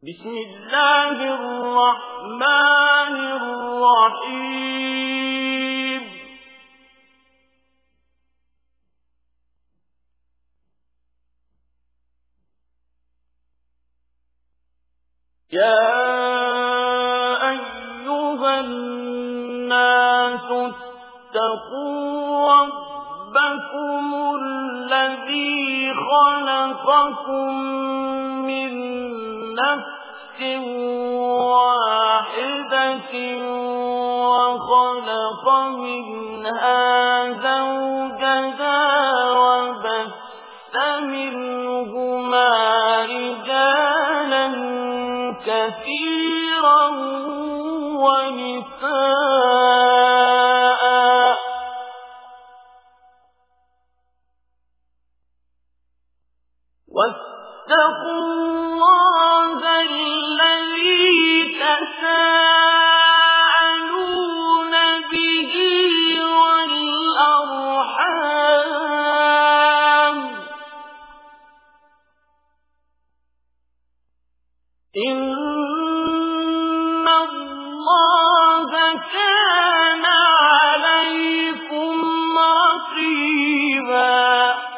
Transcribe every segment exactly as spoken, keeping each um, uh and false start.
بسم الله الرحمن الرحيم يا أيها الناس اتقوا ربكم الذي خلقكم من نفس واحدة وخلق منها زوجها وبث منهما رجالا كثيرا ونساء واتقوا الله الذي تساءلون به والأرحام إن الله كان عليكم رقيبا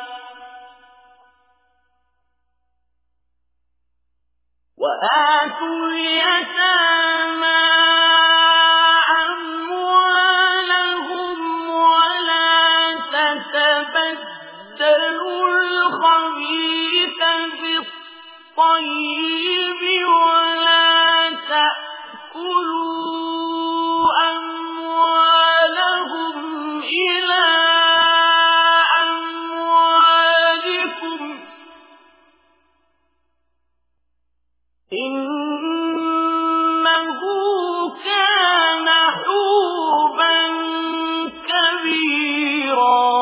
وآتوا اليتامى أموالهم ولا تتبدلوا الخبيث بالطيب ولا تأكلوا أموالهم إلى أموالكم إنه كان حوبا كبيرا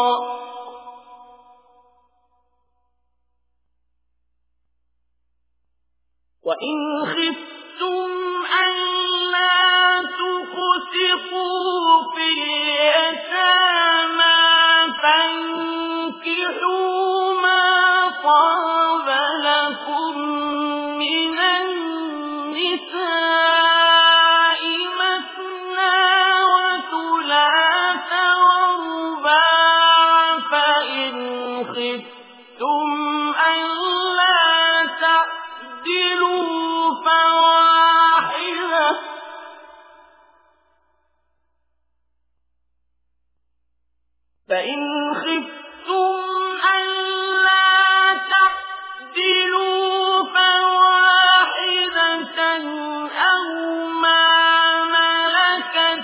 وإن خفتم ألا تقسطوا في اليتامى فانكحوا ما طاب لكم من النساء مثنى وثلاث ورباع فإن خفتم ألا تعدلوا فواحدة فإن خفتم ألا تعدلوا فواحدة أو ما ملكت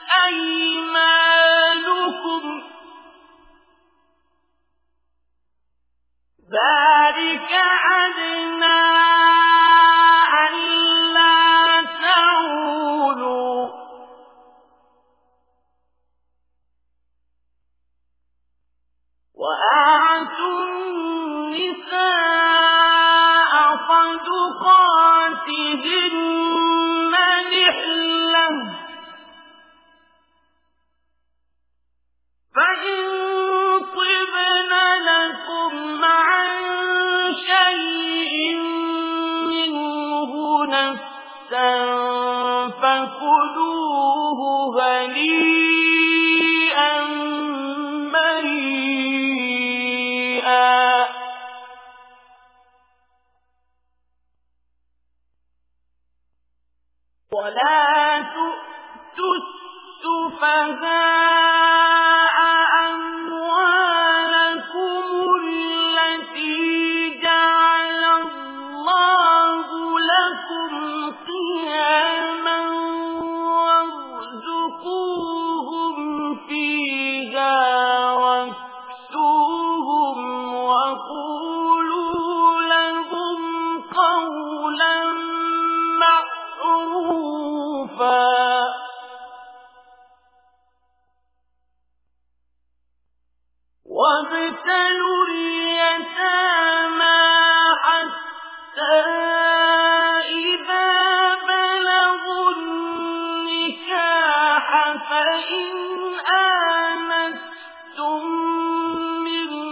أيمانكم ذلك أدنى ألا تعولوا وآتوا النساء صدقاتهن نحلة فإن طبن لكم عن شيء منه نفسا فكلوه هنيئا مريئا ولا تؤتوا السفهاء أموالكم التي جعل الله لكم قياما وارزقوهم فيها واكسوهم وقولوا لهم قولا معروفا وابتلوا اليتامى حتى إذا بلغوا النكاح فإن آنستم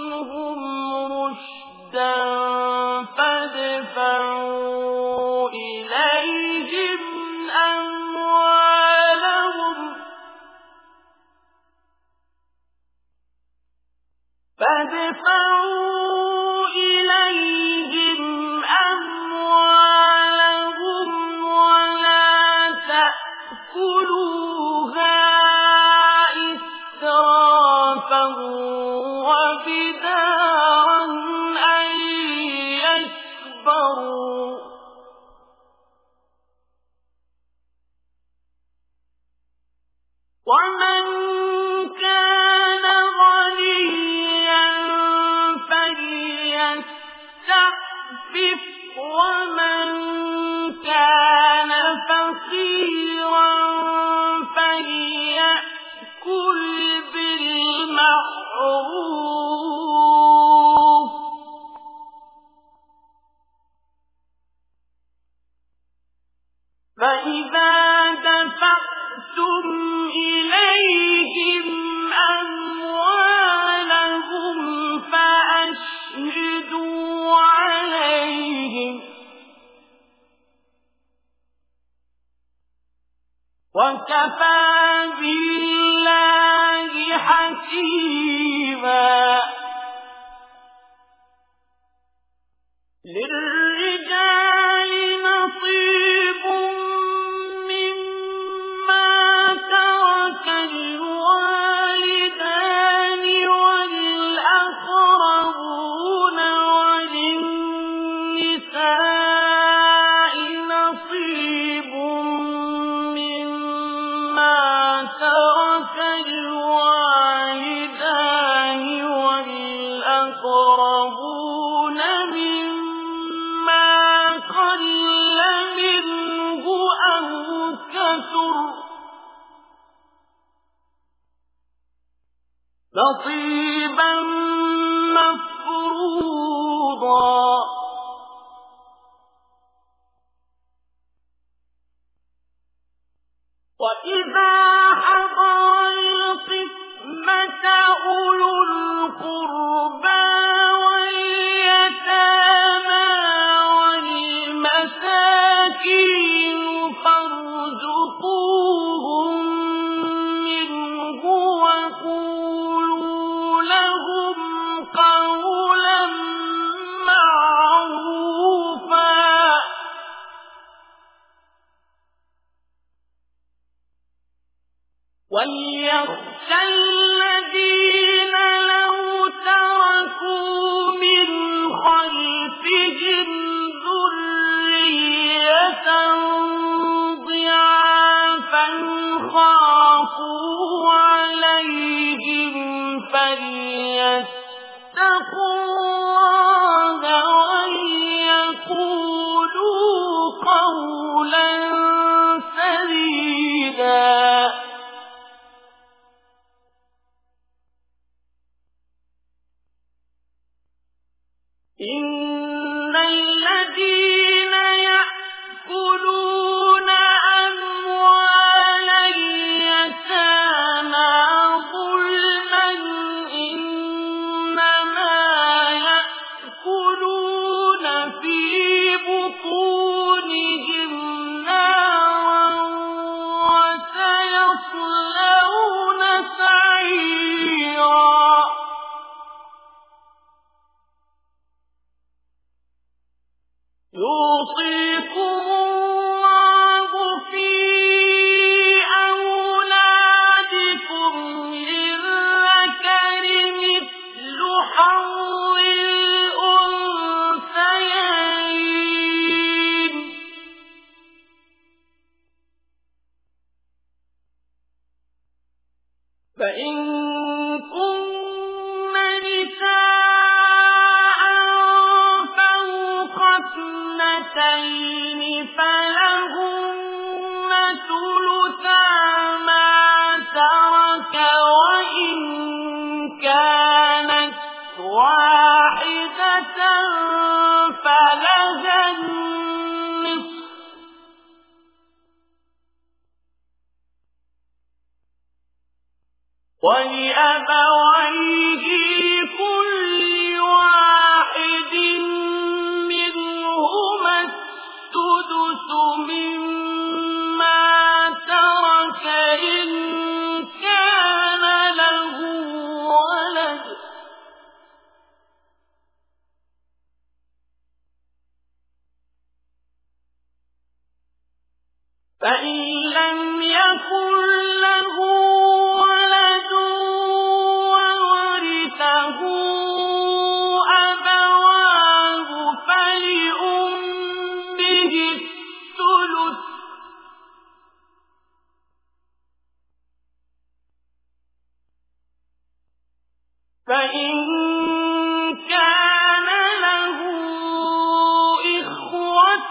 منهم رشدا فادفعوا إليهم أموالهم فادفعوا إليهم أموالهم ولا تأكلوها إسرافا وبدارا أن يكبروا ومن كان غنيا فليستعفف ومن كان فقيرا فليأكل بالمعروف فإذا دفعتم إليهم أموالهم فأشهدوا عليهم وكفى بالله حسيبا للرجال نصيب مما ترك الوالدان والأقربون وللنساء نصيب مما ترك الوالدان والأقربون مما قل منه أو كثر نصيبا مفروضا وإذا حضر القسمة أولو القربى واليتامى والمساكين فارزقوهم منه وقولوا لهم قولا معروفا وليخشى الذين لو تركوا من خلفهم ذرية ضعافا خافوا عليهم فليتقوا الله وليقولوا قولا سديدا إن الذين يأكلون أموال اليتامى ظلما إنما يأكلون في بطونهم نارا وسيصلون سعيرا يوصيكم الله في أولادكم للذكر مثل حظ الأنثيين فإن كن نساء فوق اثنتين فلهن ثلثا ما ترك وإن كانت واحدة فلها النصف ولأبويه لكل واحد منهما السدس مما ترك إن كان له ولد فإن لم يكن له ولد وورثه أبواه فلأمه الثلث فإن كان له إخوة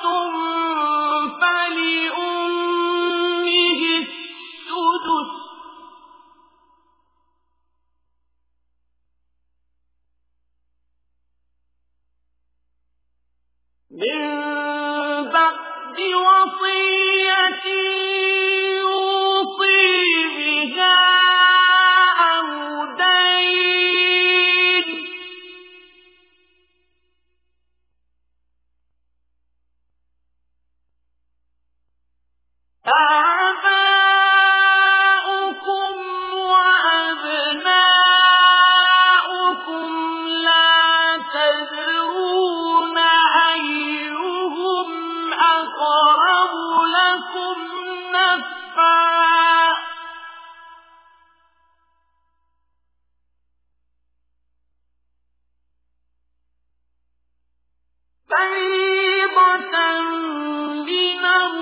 فلأمه السدس من بعد وصية يوصي بها أو دين آباؤكم وأبناؤكم لا تدرون أيهم أقرب لكم نفعا فريضة من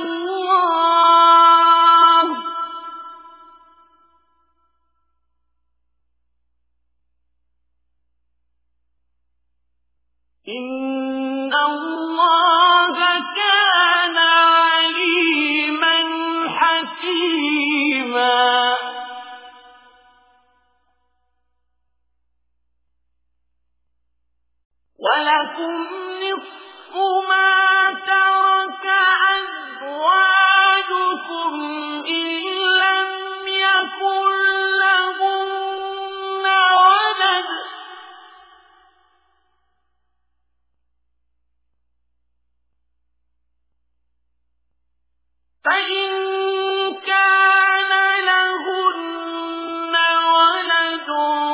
الله إن الله كان عليما حكيما ولكم نصف ما ترك أزواجكم إن لم يكن لهن ولد فإن كان لهن ولد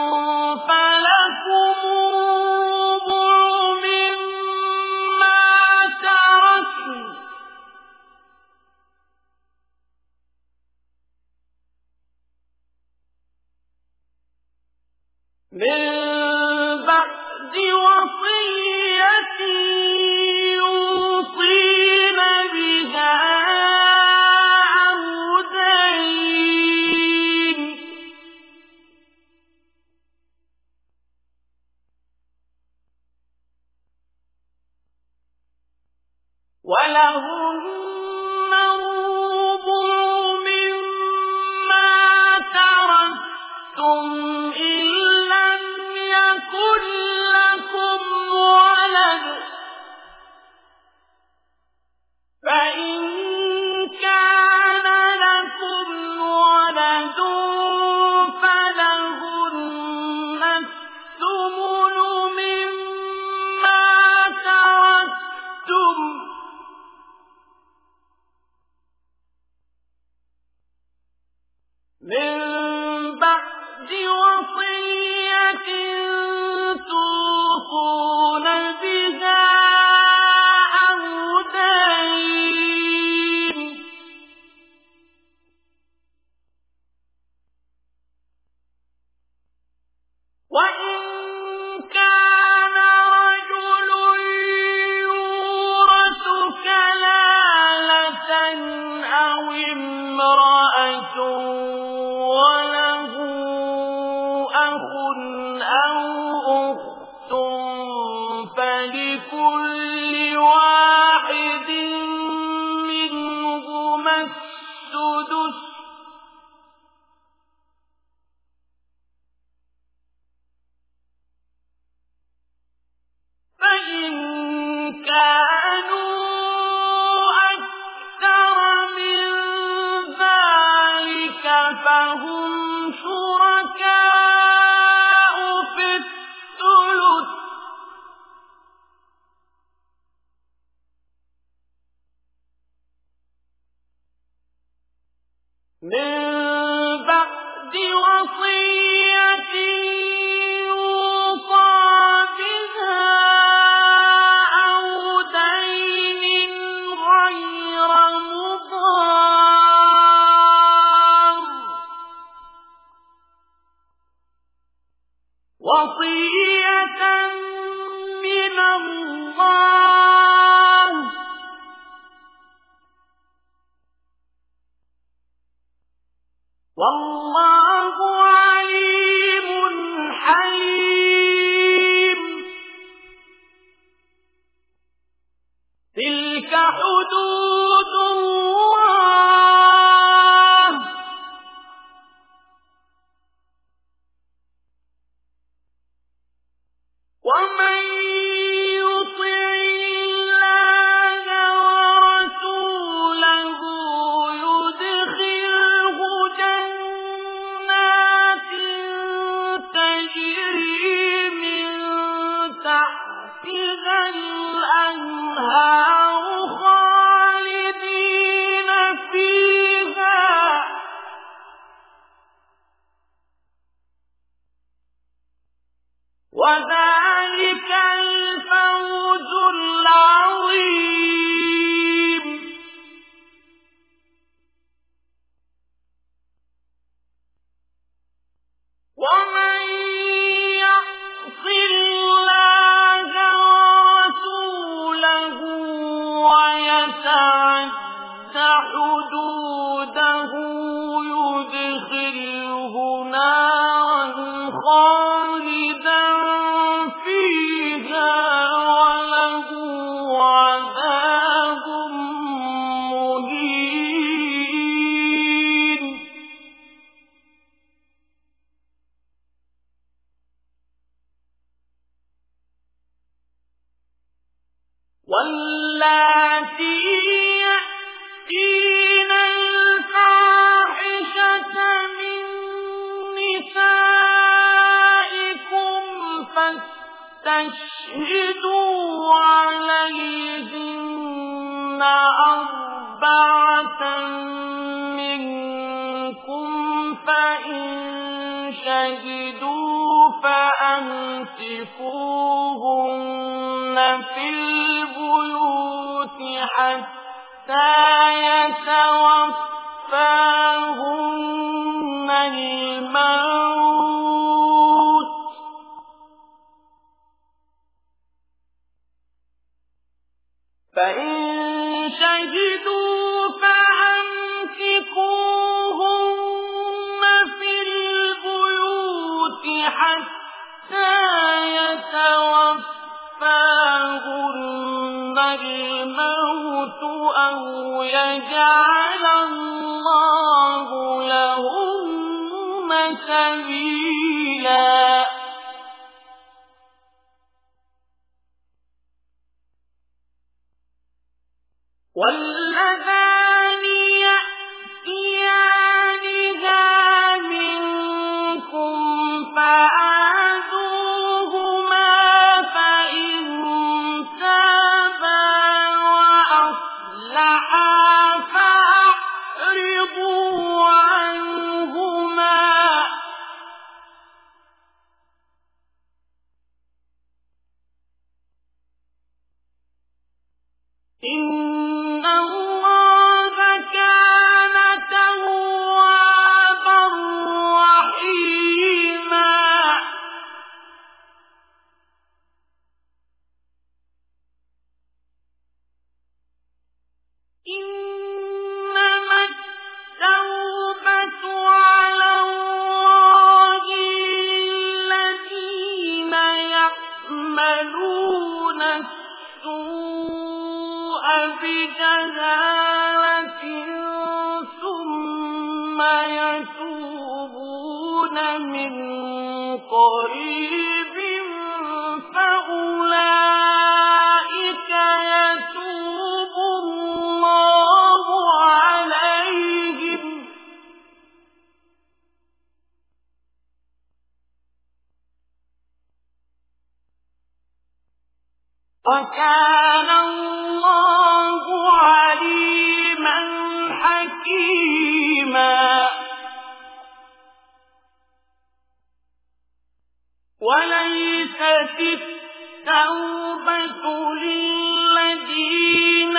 فلكم الربع مما تركن من بعد وصية يوصين بها أو دين ولهن الربع مما تركتم إن لم يكن لكم ولد فإن كان لكم ولد فلهن الثمن مما تركتم من بعد وصية توصون بها أو دين وإن كان رجل يورث كلالة أو امرأة وله أخ أو أخت فلكل واحد منهما السدس فإن كانوا أكثر من ذلك فهم شركاء في الثلث من بعد وصية يوصى بها أو دين غير مضار وصية من الله والله عليم حليم. تلك حدود الله ومن يطع الله ورسوله يدخله جنات تجري من تحتها الأنهار خالدين فيها وذلك الفوز العظيم. ومن يعص الله ورسوله ويتعد حدوده يدخله نارا خالدا فيها وله عذاب مهين. واللاتي يأتين الفاحشة من نسائكم فاستشهدوا عليهن أربعة منكم فإن شهدوا فأمسكوهن في البيوت حتى يتوفاهن الموت فإن شهدوا فأمسكوهن في البيوت حتى يتوفاهن الموت أو يجعل الله لهن سبيلا. واللذان يأتيانها منكم فآذوهما فإن تابا وأصلحا فأعرضوا عنهما إن الله كان توابا رحيما. إنما التوبة على الله للذين يعملون السوء بجهالة ثم يتوبون من قريب فأولئك يتوب الله عليهم وكان الله عليما حكيما. التوبة للذين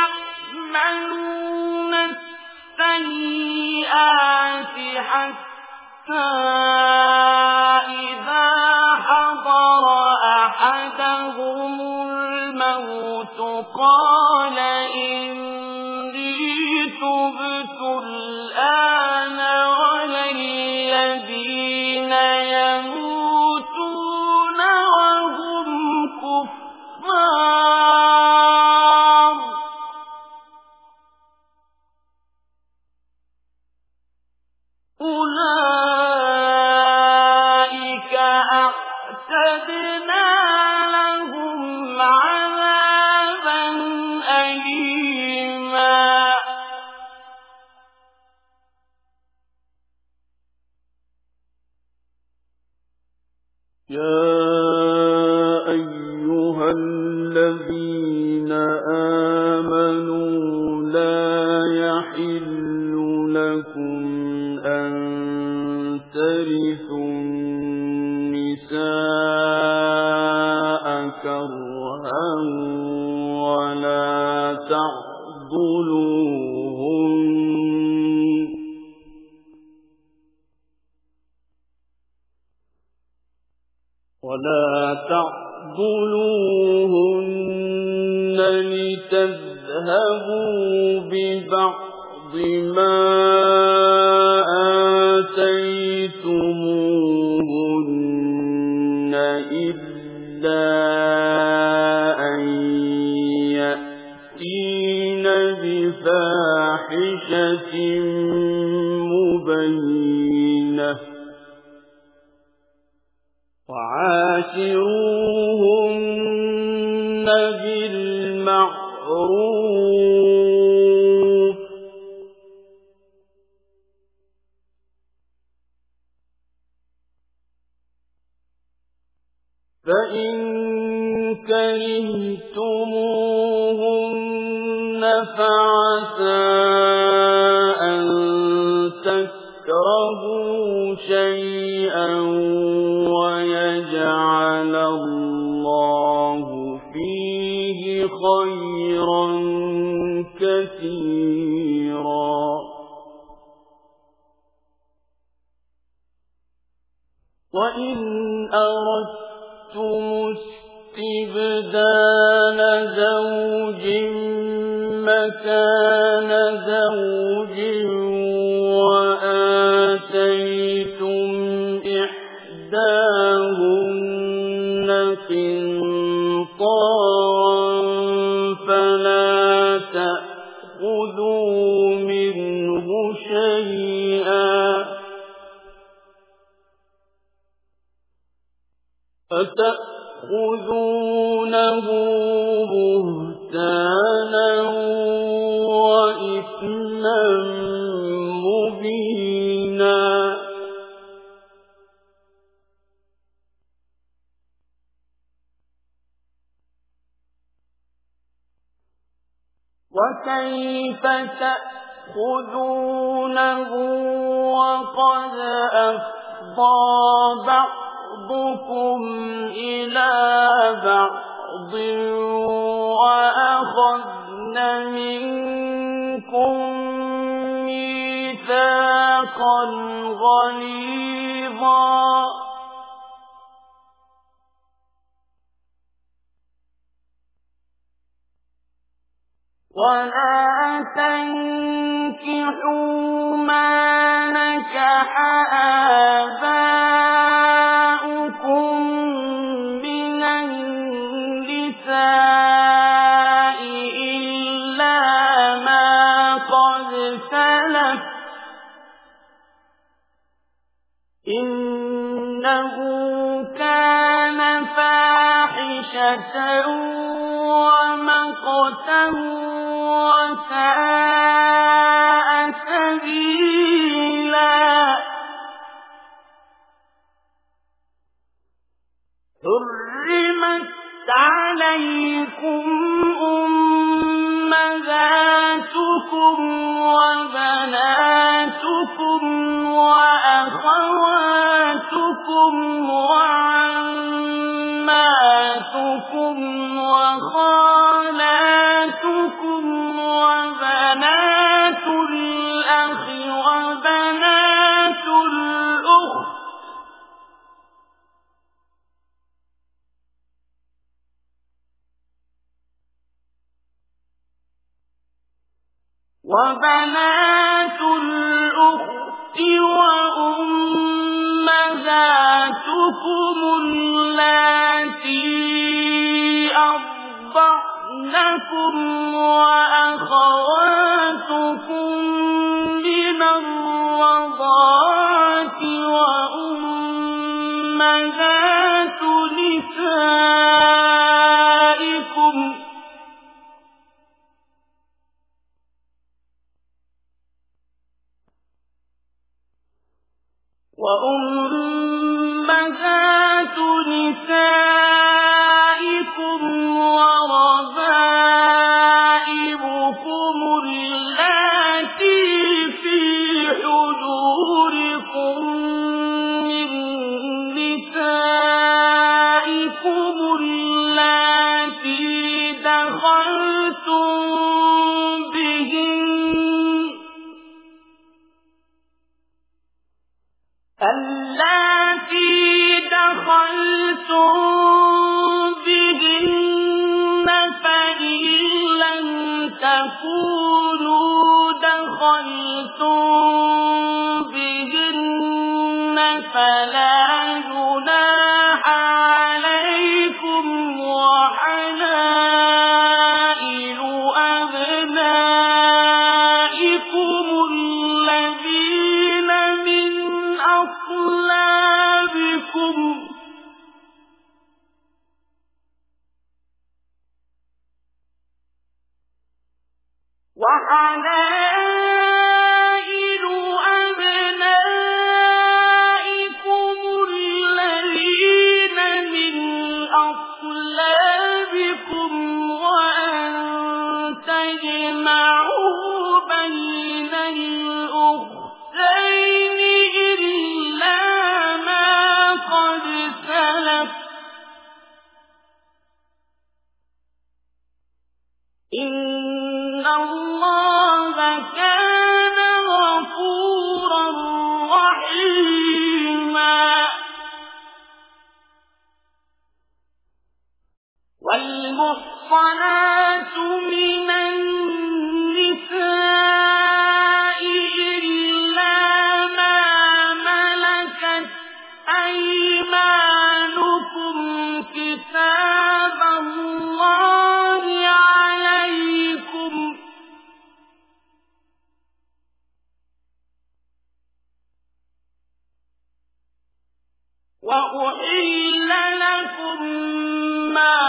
يعملون السيئات حتى إذا حضر أحدهم الموت قال إني تبت الآن ولا الذين يموتون وهم كفار أولئك أعتدنا لهم عذابا أليما يا أيها الذين آمنوا لا يحل لكم أن ترثوا النساء كرها ولا تعضلوهن ولا تعضلوهن لتذهبوا ببعض ما آتيتموهن إلا أن يأتين بفاحشة مبينة وعاشروهن بالمعروف فإن كرهتموهن فعسى أن تكرهوا شيئا ويجعل الله فيه خيرا كثيرا وإن أردتم استبدال زوج مكان زوج وآتيتم إحداهن قنطارا فلا تأخذوا منه شيئا أتأخذونه بهتانا وإثما مبينا وكيف تأخذونه وقد أفضى بعضكم إلى بعض وأخذن منكم ميثاقا غليظا ولا تنكحوا ما نكح آباؤكم من النساء إلا ما قد سلف إنه كان فاحشة ومقتا وساء سبيلا حرمت عليكم أمهاتكم وبناتكم وأخواتكم وعماتكم وبنات الأخت وأمهاتكم اللاتي أرضعنكم وأخواتكم من الرضاعة وأمهات نسائكم وأمهات نسائكم وربائبكم اللاتي في حجوركم من نسائكم اللاتي دخلتم اللاتي دخلتم بهن فإن لم تكونوا دخلتم بهن فلا جناح عليكم وحلائل أبنائكم الذين من أصلابكم وحلائل أبنائكم الذين من أصلابكم وأن تجمعوا بين الأختين إلا ما قد سلف إن الله كان غفورا رحيما والمحصنات من النساء إلا ما ملكت أيمانكم كتاب الله عليكم وأحل لكم ما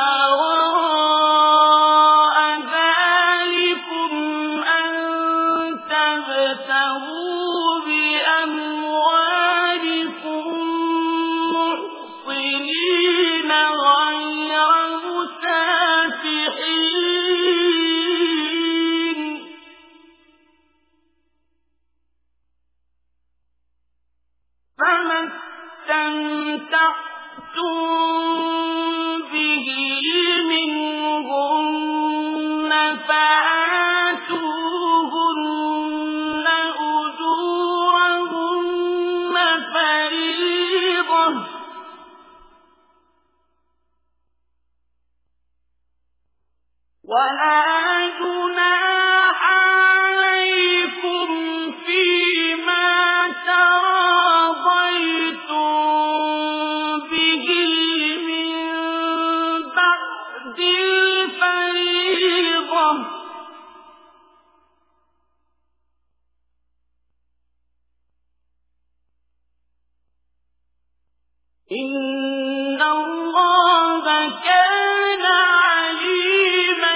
وراء ذلكم أن تبتغوا بأموالكم محصنين غير مسافحين فما استمتعتم به منهن فآتوهن أجورهن فريضة ولا جناح عليكم فيما تراضيتم به من بعد الفريضة إن الله كان عليما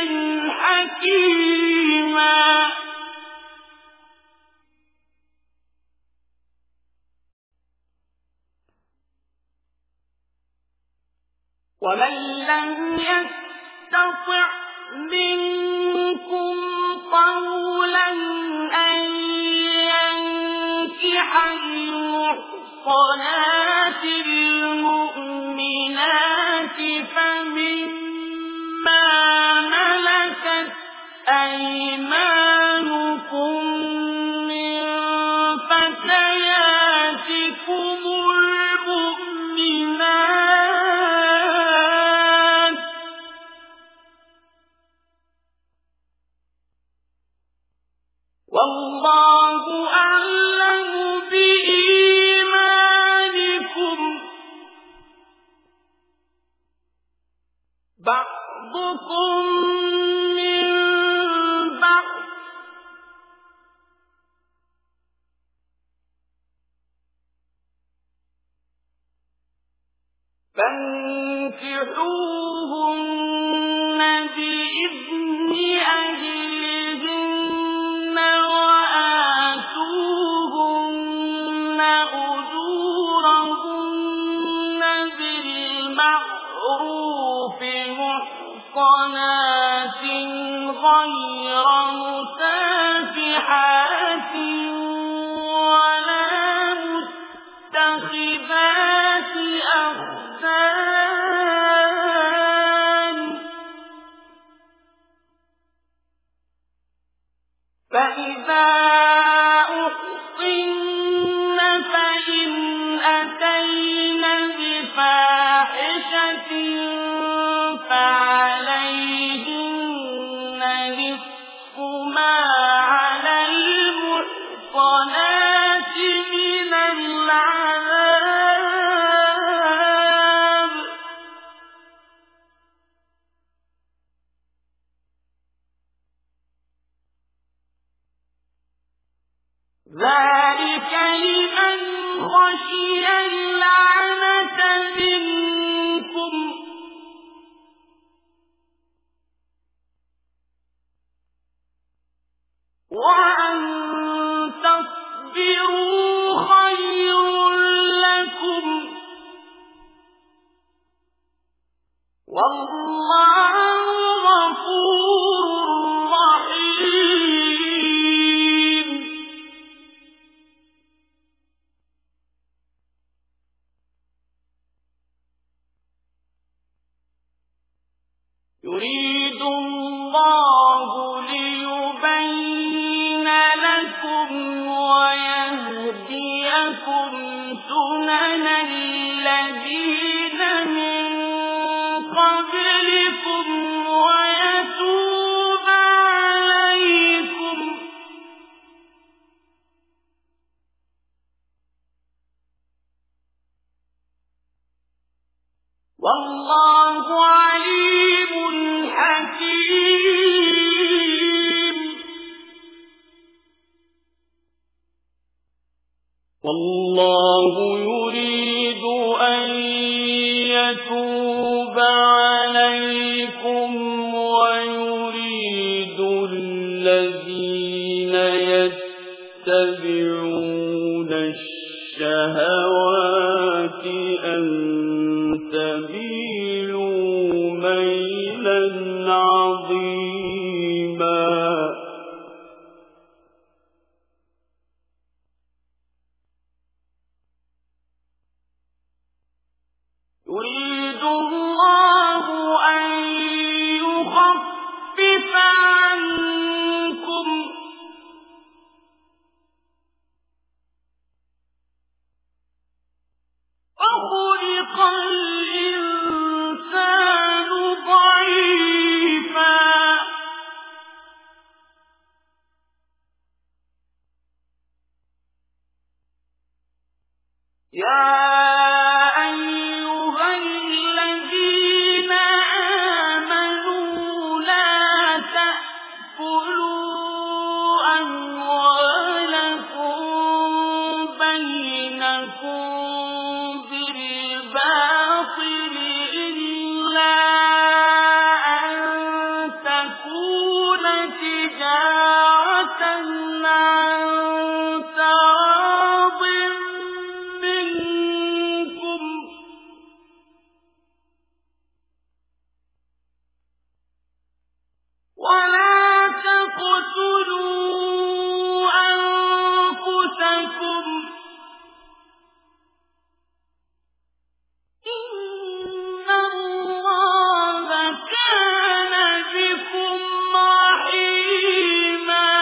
حكيما ومن لم يستطع منكم طولا أن ينكح المحصنات المؤمنات فمما ملكت أيمانكم من فتياتكم المؤمنات والله أعلم بإيمانكم بعضكم من بعض فانكحوهن بإذن أهلهن وآتوهن أجورهن بالمعروف محصنات غير مسافحات ولا متخذات أخدان فإذا أحصن فإن أتين بفاحشة فعليهن نصف ما على المحصنات من العذاب ذلك لمن خشي اللعنة منكم وأن تصبروا خير لكم والله غفور رحيم يريد الله ليبين لكم ويهديكم سنن الذين من قبلكم ويتوب عليكم والله عليم حكيم والله يريد أن يتوب عليكم ويريد الذين يتبعون الشهوات أن تميلوا ميلا عظيما يريد الله أن يخفف عنكم وخلق الإنسان ضعيفا يا أيها الذين آمنوا لا تأكلوا أموالكم بينكم بالباطل إلا أن تكون تجارة عن تراض منكم ولا تقتلوا أنفسكم إن الله كان بكم رحيما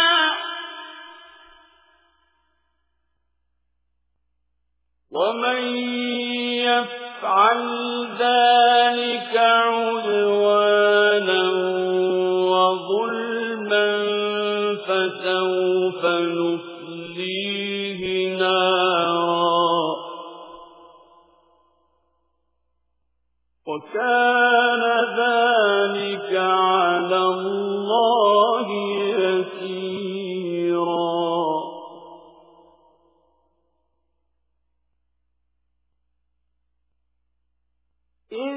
ومن يفعل ذلك عدوانا وظلما فسوف فسوف نصليه نارا وكان ذلك على الله يسيرا. إن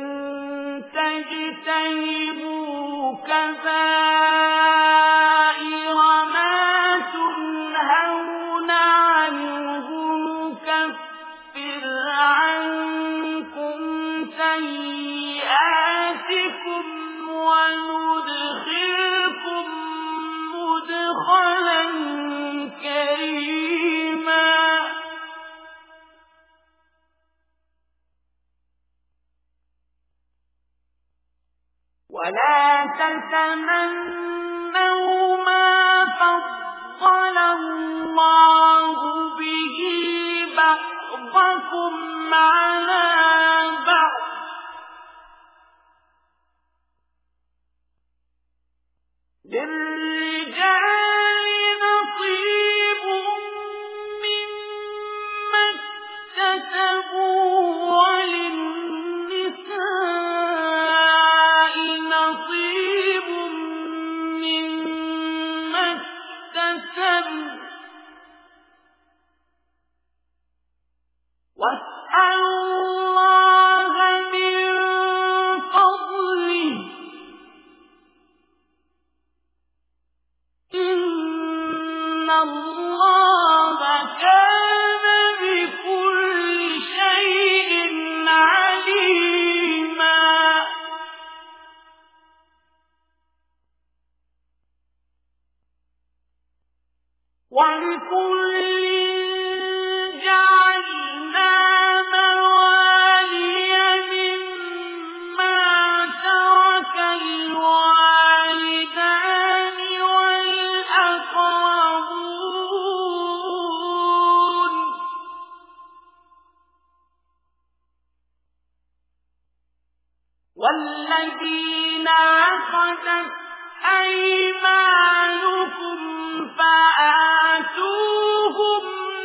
تجتنبوا كبائر ما تنهون عنه نكفر عنكم سيئاتكم وندخلكم مدخلا كريما. ولا تتمنوا ما فضل الله به بعضكم على بعض للرجال نصيب مما اكتسبوا وللنساء نصيب مما اكتسبن واسألوا الله من فضله إن الله كان بكل شيء عليما. ولكل جعلنا موالي مما ترك الوالدان والأقربون والذين عقدت أيمانكم فآتوهم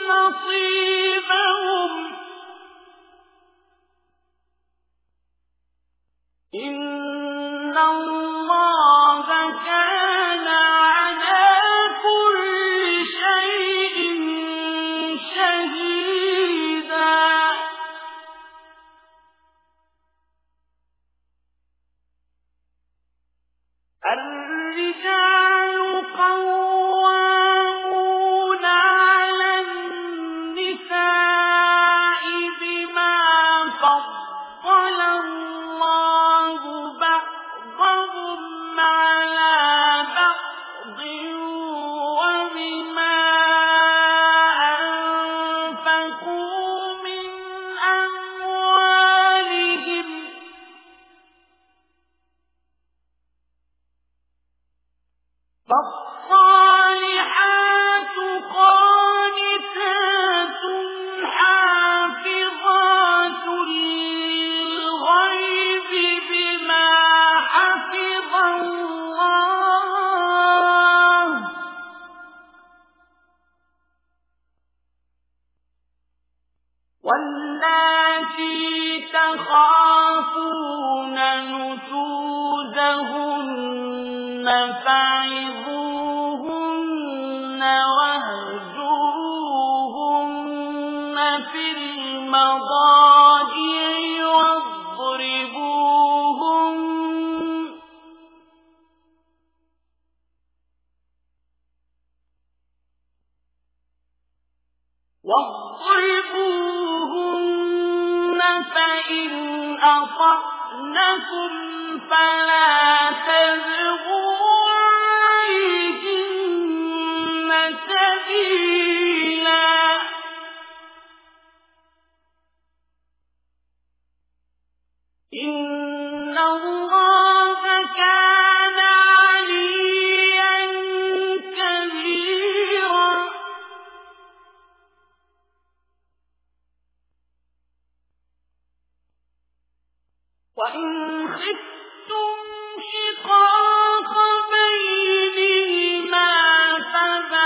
نصيبهم إن الله كان على كل شيء شهيدا. الرجال قوامون على النساء بما فضل الله بعضهم على بعض وبما أنفقوا من أموالهم فالصالحات قانتات حافظات للغيب بما حفظ الله واللاتي تخافون نشوزهن فعظوهن واهجروهن في المضاجع واضربوهن واضربوهن فإن أطعنكم فلا تبغوا عليهن سبيلا إن الله كان عليا كبيرا. وإن خفتم شقاق بينهما فبعثوا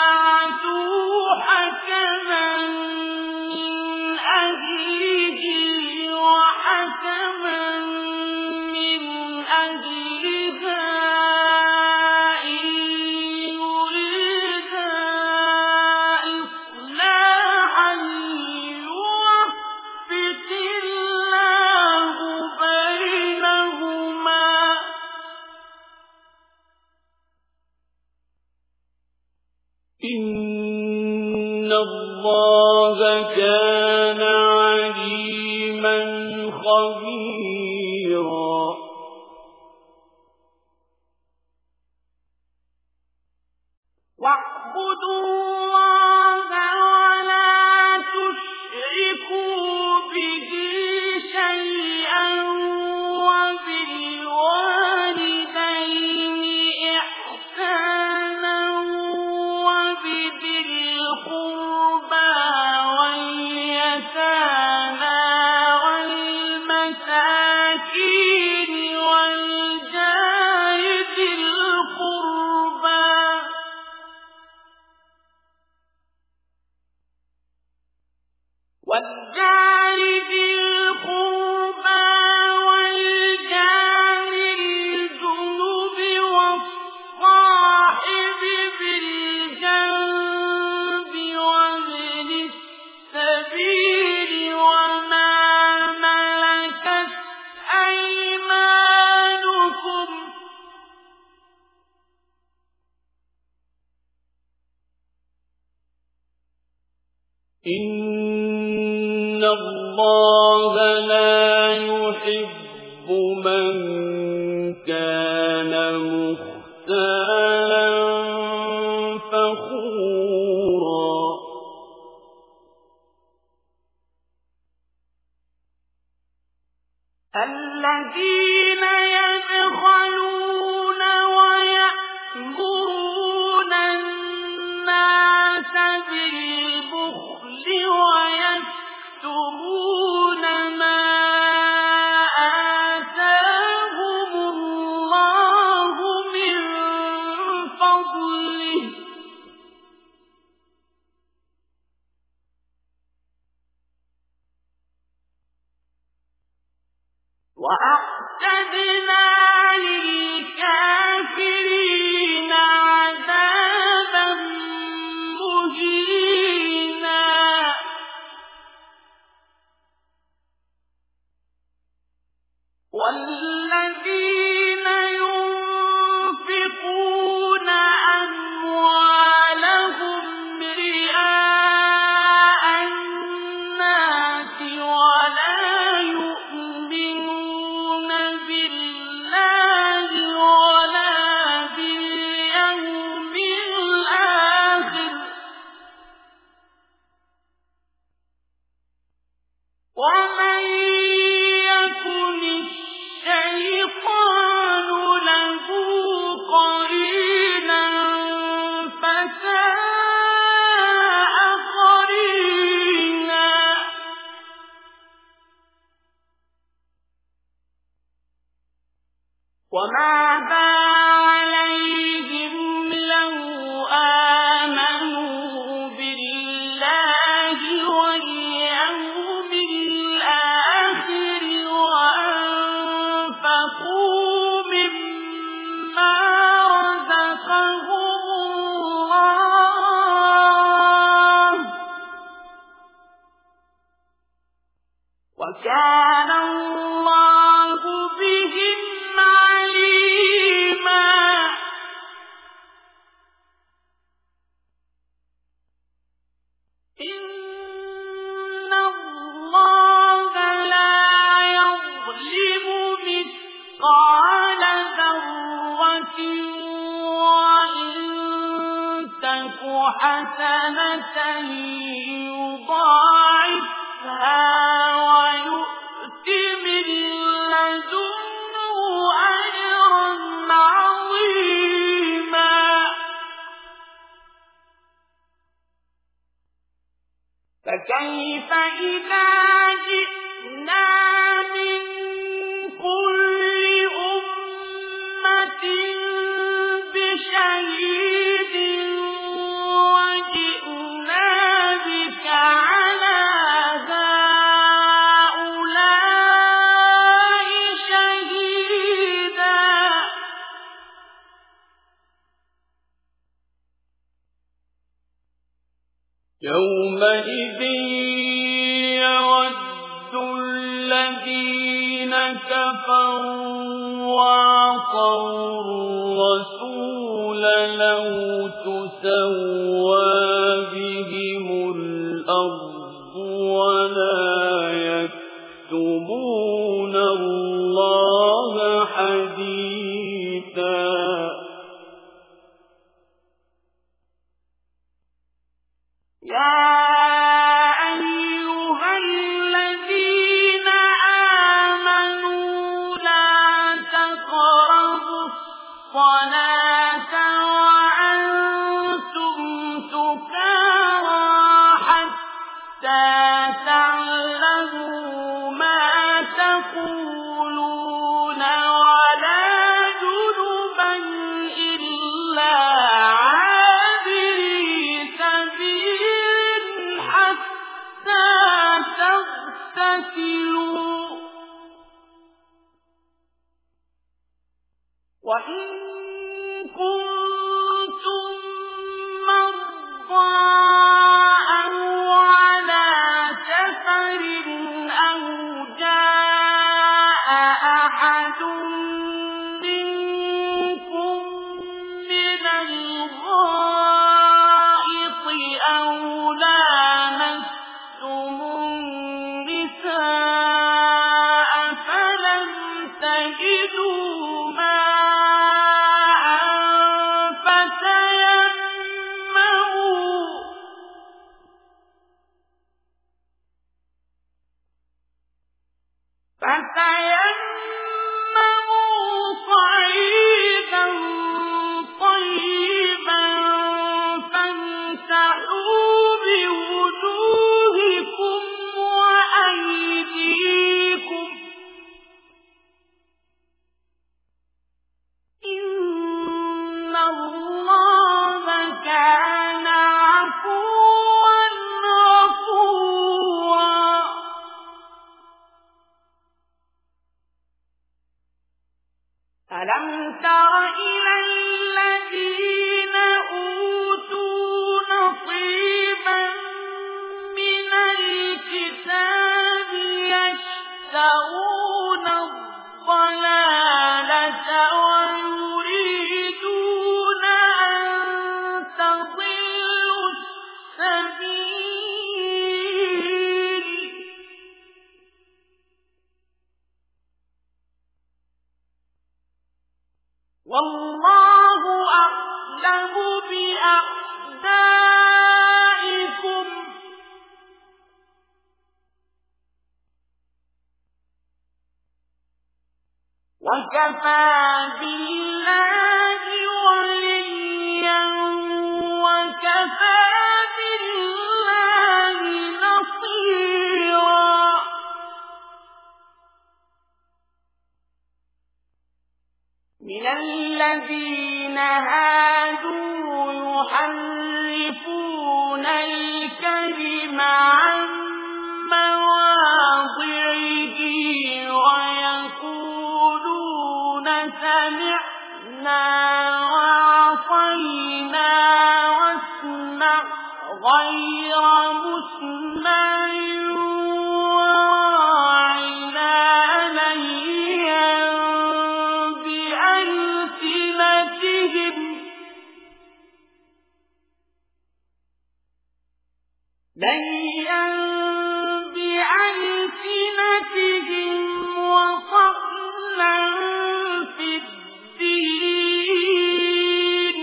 الله كان عليما خبيرا واعبدوا الله ولا تشركوا به شيئا وبالوالدين إحسانا وبذي القربى واليتامى والمساكين والجار ذي القربى والجار ذي القربى والجار الجنب والصاحب بالجنب وابن السبيل وما ملكت أيمانكم إن الله لا يحب من كان مختالا فخورا الذين يبخلون ويأمرون الناس بالبخل ويكتمون ما آتاهم الله من فضله وأعتدنا للكافرين عذابا مهينا والذين ينفقون أموالهم رئاء الناس ولا يؤمنون بالله ولا باليوم الآخر ومن يكن الشيطان له قرينا فساء قرينا وماذا عليهم لو آمنوا بالله واليوم الآخر وأنفقوا مما رزقهم الله وكان الله بهم عليما إن الله لا يظلم مثقال ذرة وإن تك حسنة يضاعفها ويؤت من لدنه أجرا عظيما فكيف إذا جئنا من كل أمة بشهيد وجئنا بك على هؤلاء شهيدا يومئذ يود الذين كفروا وعصوا الرسول لو تسوى بهم الأرض ولا يكتمون الله حديثا يا أيها الذين آمنوا لا تقربوا الصلاة وأنتم سكارى حتى تعلموا ما تقولون ولا جنبا إلا عابري سبيل حتى تغتسلوا وإن كنتم مرضى أو على سفر أو جاء أحد منكم من الغائط أو لامستم النساء فلم تجدوا ماء فتيمموا فتيمموا صعيدا طيبا فامسحوا بوجوهكم وأيديكم إن الله كان عفوا غفورا ألم تر إلى الذين أوتوا نصيبا من الكتاب يشترون الضلالة ويريدون أن تضلوا السبيل والله أعلم بأعدائكم وكفى بالله وليا وكفى بالله نصيرا من الذين هادوا يحرفون الكلم عن مواضعه ويقولون سمعنا وعصينا واسمع غير مسمع وراعنا ليا بألسنتهم ليا بألسنتهم وطعنا في الدين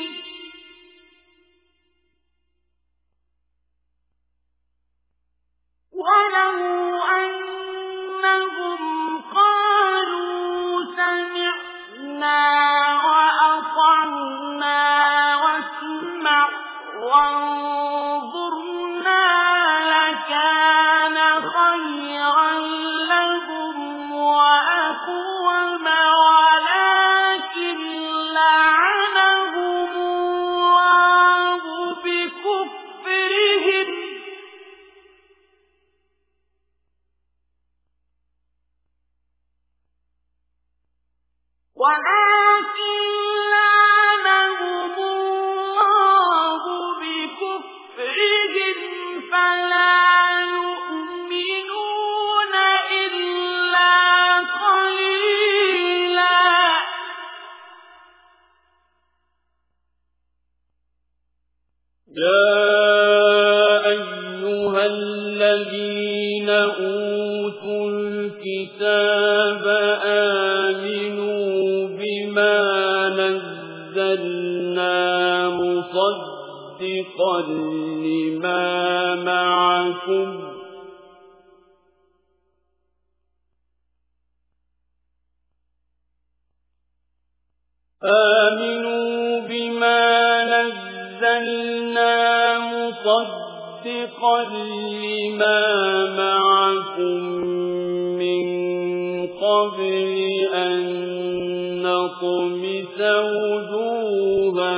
ولو أنهم قالوا سمعنا وأطعنا واسمع وانظرنا لكان خيرا لهم وأقوم ولكن لعنهم الله بكفرهم ولكن لعنهم الله بكفرهم فلا يؤمنون إلا قليلا يا أيها لما معكم آمنوا بما نزلنا مصدقا لما معكم من قبل أن نطمس وجوها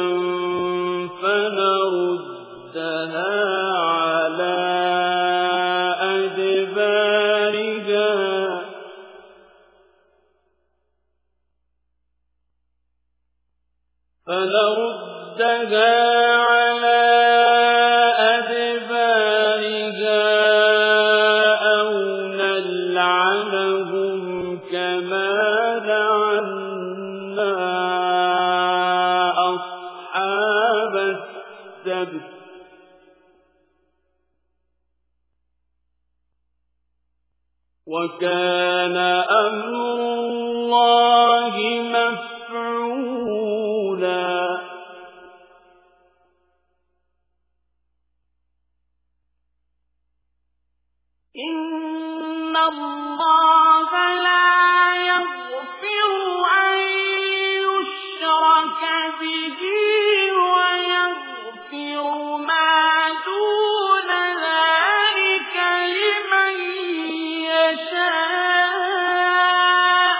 فنردها على أدبارها فنردها على أدبارها أو نلعنهم كما لعنا أصحاب السبت وكان أمر الله مفعولا إن الله لا يغفر أن يشرك به ويغفر ما دون ذلك لمن يشاء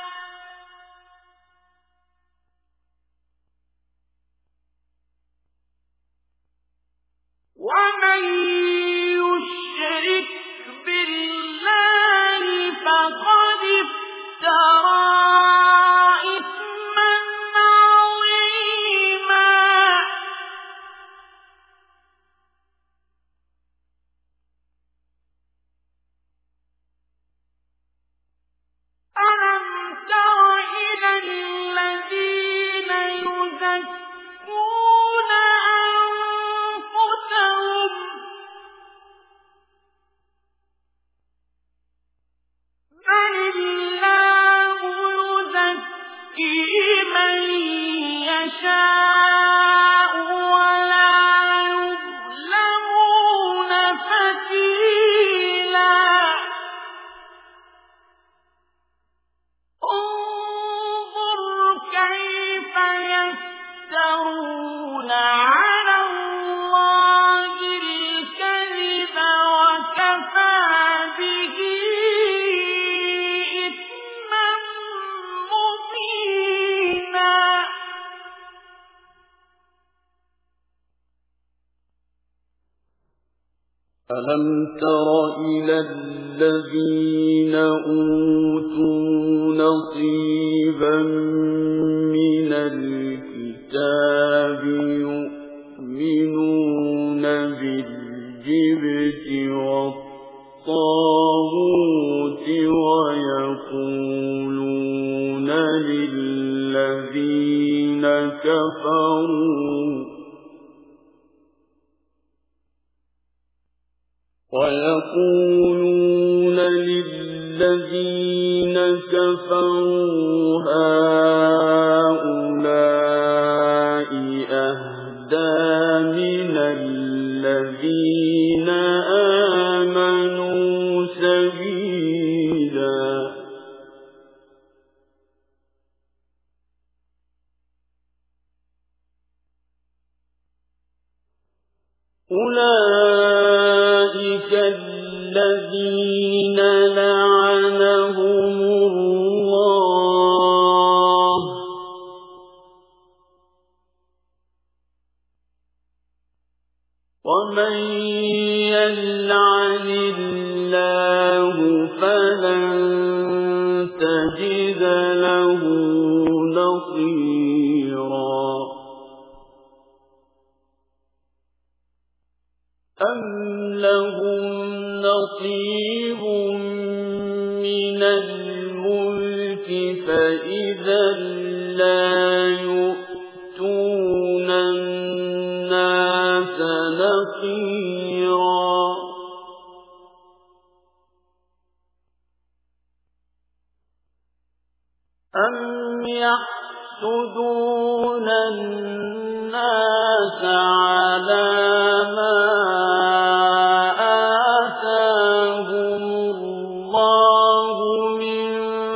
ومن يشرك بالله فقد افترى إثما عظيما ألم تر إلى الذين يزكون أنفسهم بل الله يزكي من يشاء ولا يظلمون فتيلا انظر كيف يفترون على الله الكذب وكفى به إثما مبينا ألم تر إلى الذين أوتوا نصيبا من الكتاب يؤمنون بالجبت والطاغوت ويقولون للذين كفروا ويقولون للذين كفروا هؤلاء أهدى من الذين آمنوا سبيلا أولئك الذين لعنهم الله ومن يلعن الله فلن تجد له نصيرا أم لهم نصيب من الملك فإذا لا يؤتون الناس نقيرا أم يحسدون الناس على ما آتاهم الله من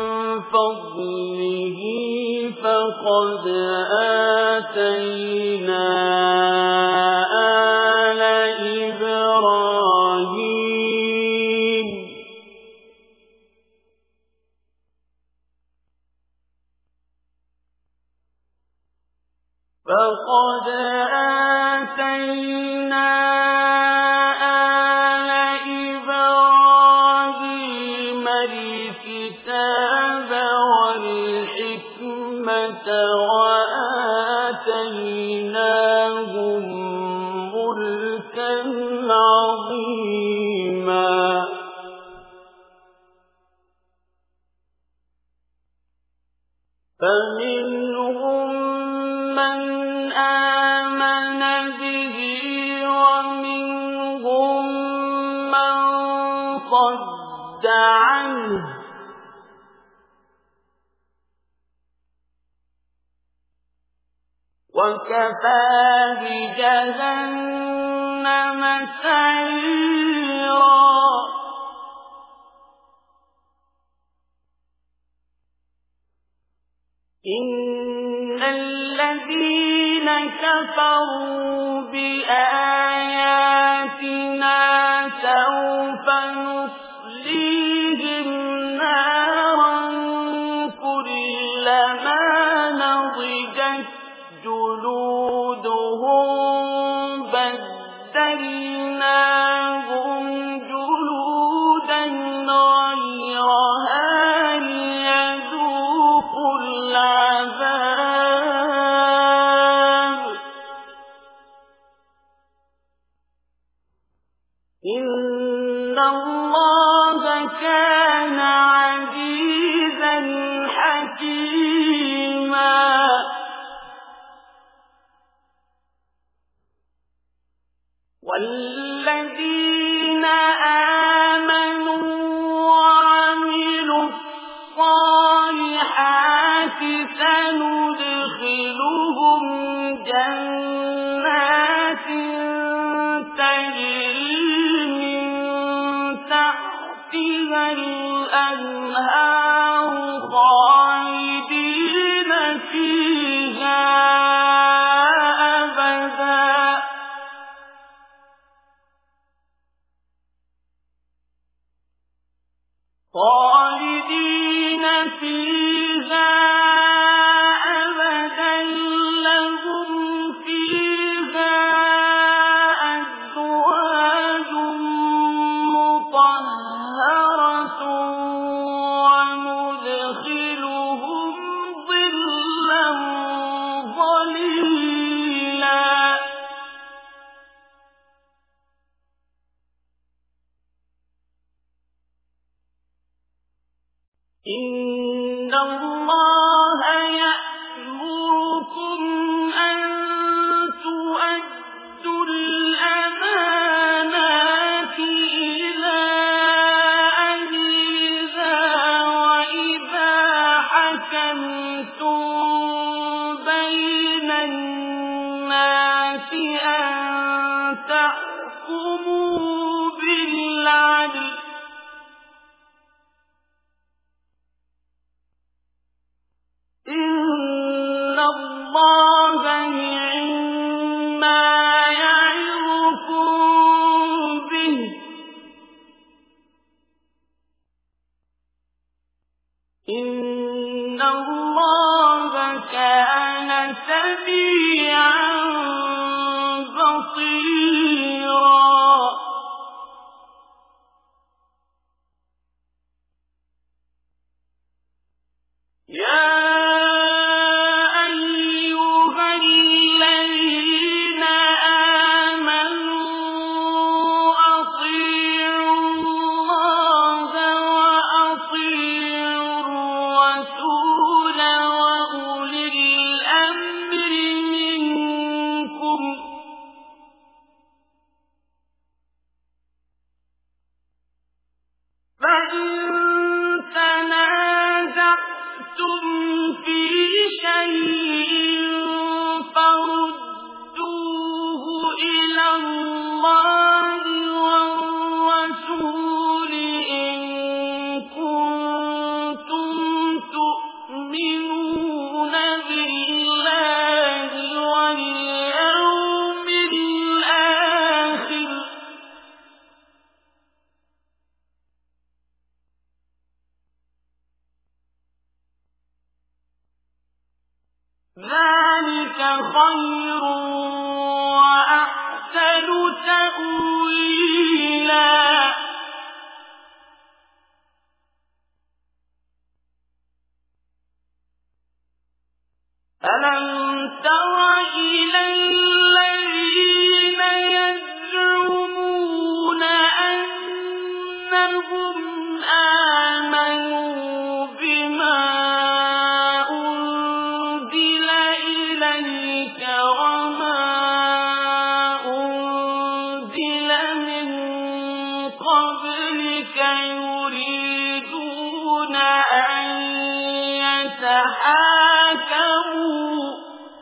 فضله فقد آتينا آل إبراهيم فقد آتينا آل إبراهيم الكتاب والحكمة وآتيناهم ملكا عظيما فمنهم من آمن به ومنهم من صد عنه وكفى بجهنم سعيرا إن الذين كفروا بآياتنا سوف نصليهم نارا كلما نضجت جلودهم بدلناهم جلودا غيرها ليذوقوا العذاب إن الله كان عزيزا حكيما والذين آمنوا وعملوا الصالحات سندخلهم جنات تجري من تحتها الأنهار خالدين فيها أبدا خالدين فيها أبدا لهم فيها أزواج مطهرة وندخلهم ظلا ظليلا إن الله يأمركم أن تؤدوا الأمانات إلى أهلها وإذا حكمتم بين الناس أن تحكموا بالعدل إن الله نعما يعظكم به إن الله كان سميعا بصيرا يا شيء فردوه إلى الله خير وأحسن تأويلا ألم تر إلى الذين يزعمون أنهم آمنوا بما أنزل إليك وما أنزل من قبلك يريدون أن يتحاكموا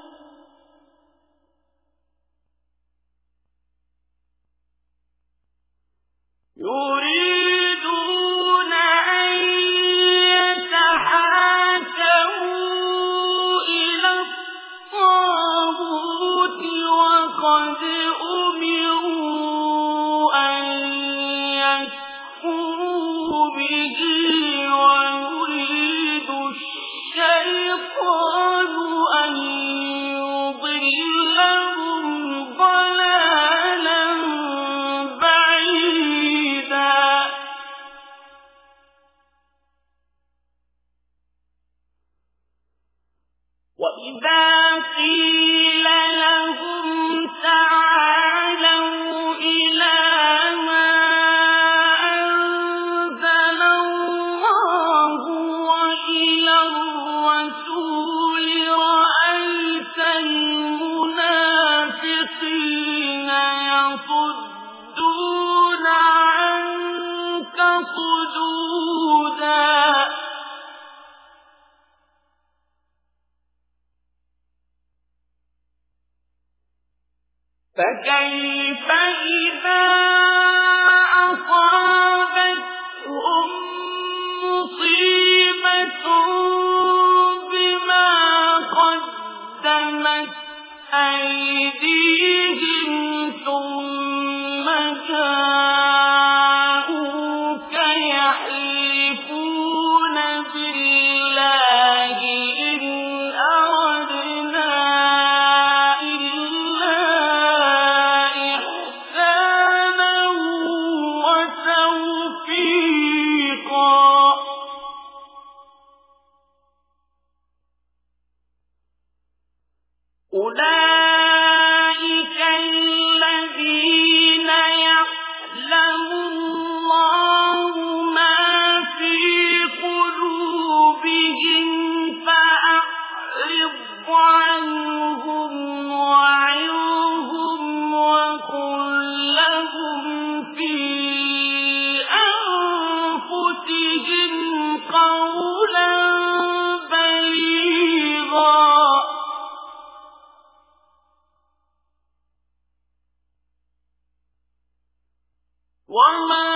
يريدون أن يتحاكموا إلى الطاغوت وقد أمروا أن يكفروا به ويريد الشيطان أن يضلهم ضلالا بعيدا وإذا قيل لهم تعالوا إلى ما أنزل الله وإلى الرسول رأيت المنافقين يصدون عنك صدودا فكيف إذا أصابتهم مصيبة بما قدمت أيديهم ثم جاءوك يحلفون بالله إن أردنا إلا إحسانا وتوفيقا أولئك الذين يعلم الله ما في قلوبهم فأعرض عنهم وعظهم وقل لهم في أنفسهم قولا بليغا وما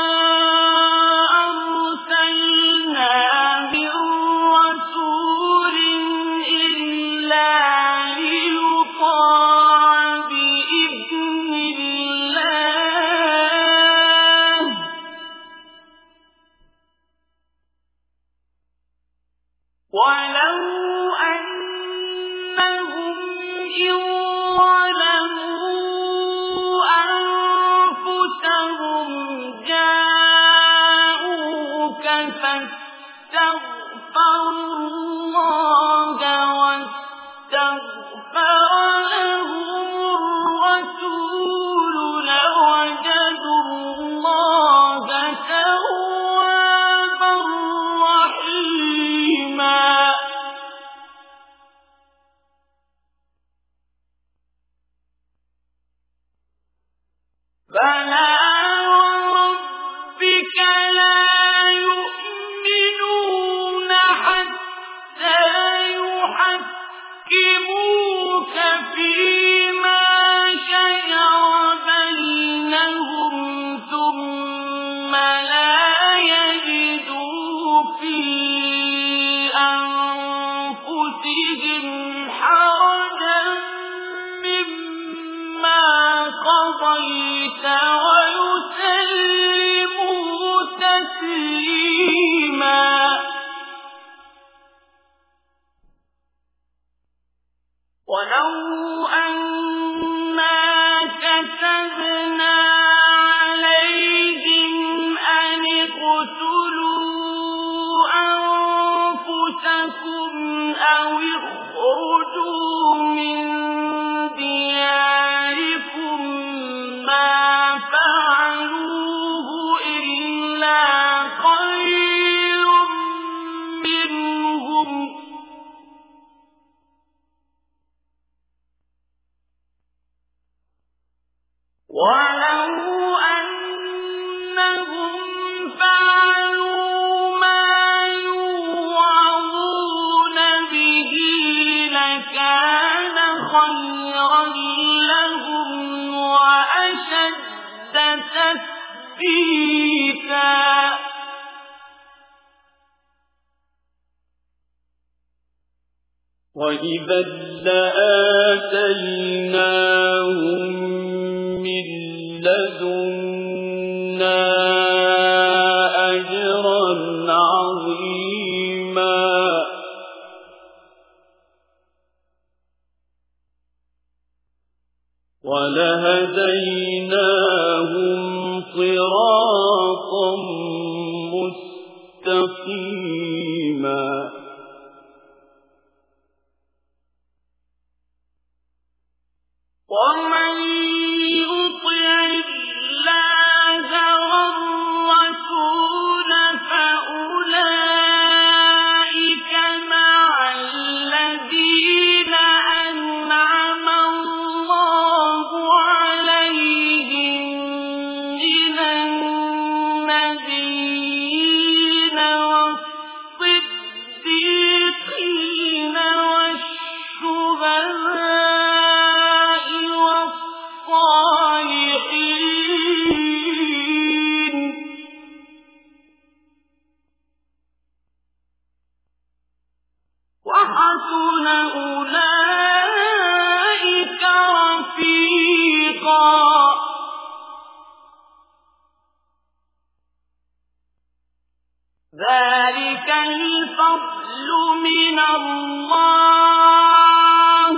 أرسلنا من رسول إلا ليطاع بإذن الله ولو أنهم إن ظلموا أنفسهم جاءوا تثبيتا وإذا لآتيناهم من لدنا أجرا عظيما ولهديناهم صراطا مستقيما ومن يطع الله والرسول فأولئك مع الذين أنعم الله عليهم من النبيين والصديقين والشهداء وحسن أولئك رفيقا ذلك الفضل من الله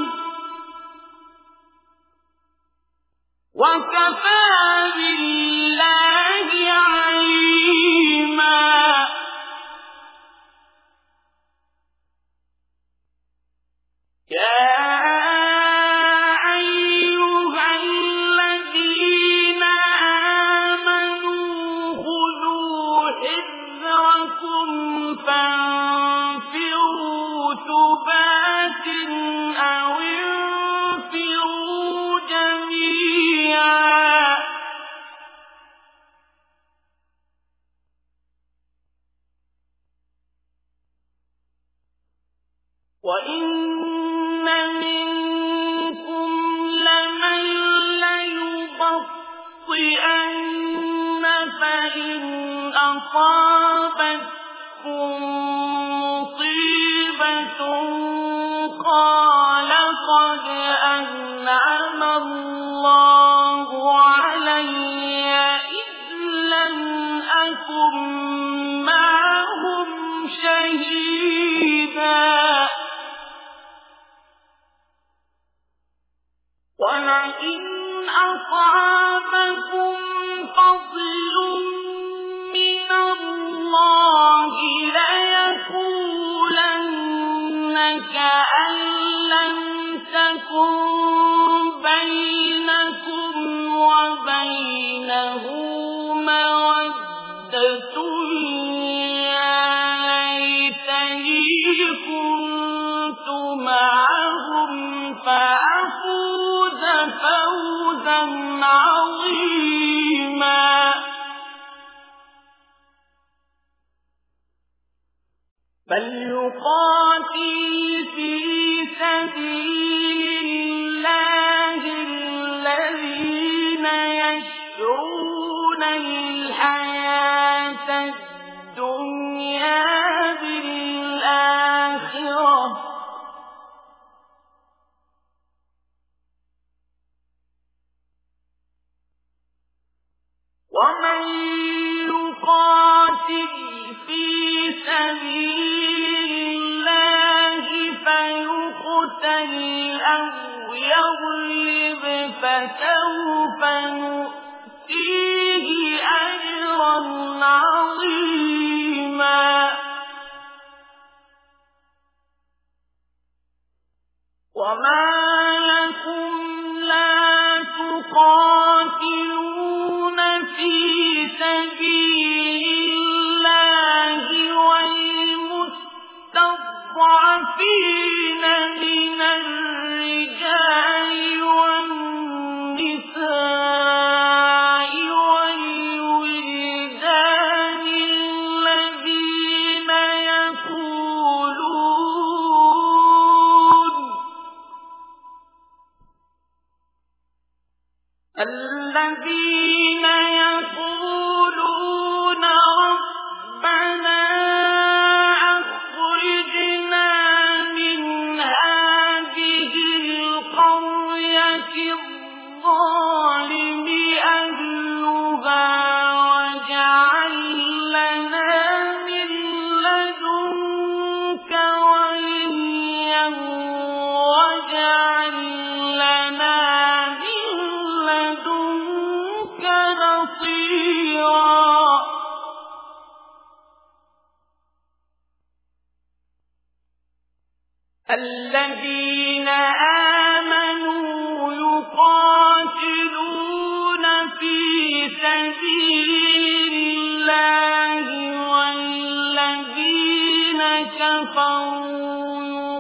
وكفى بالله عليما يا أيها الذين آمنوا خذوا حذركم فانفروا ثبات أو انفروا جميعا وإن منكم لمن ليبطئن فإن أصابتكم مصيبة قال قد أنعم الله علي إذ لم أكن معهم شهيدا ولئن أصابكم فضل من الله ليقولن كأن لم تكن بينكم وبينه مودة يا ليتني كنت معهم فأفوز فوزا عظيما فليقاتل في سبيل الله الذين يشرون الحياة الدنيا بالآخرة ومن يقاتل في سبيل الله فيقتل أو يغلب فسوف نؤتيه أجرا عظيما وما لكم لا تقاتلون في سبيل الله والمستضعفين من الرجال والنساء والولدان الذين يقولون الذين الذين آمنوا يقاتلون في سبيل الله والذين كفروا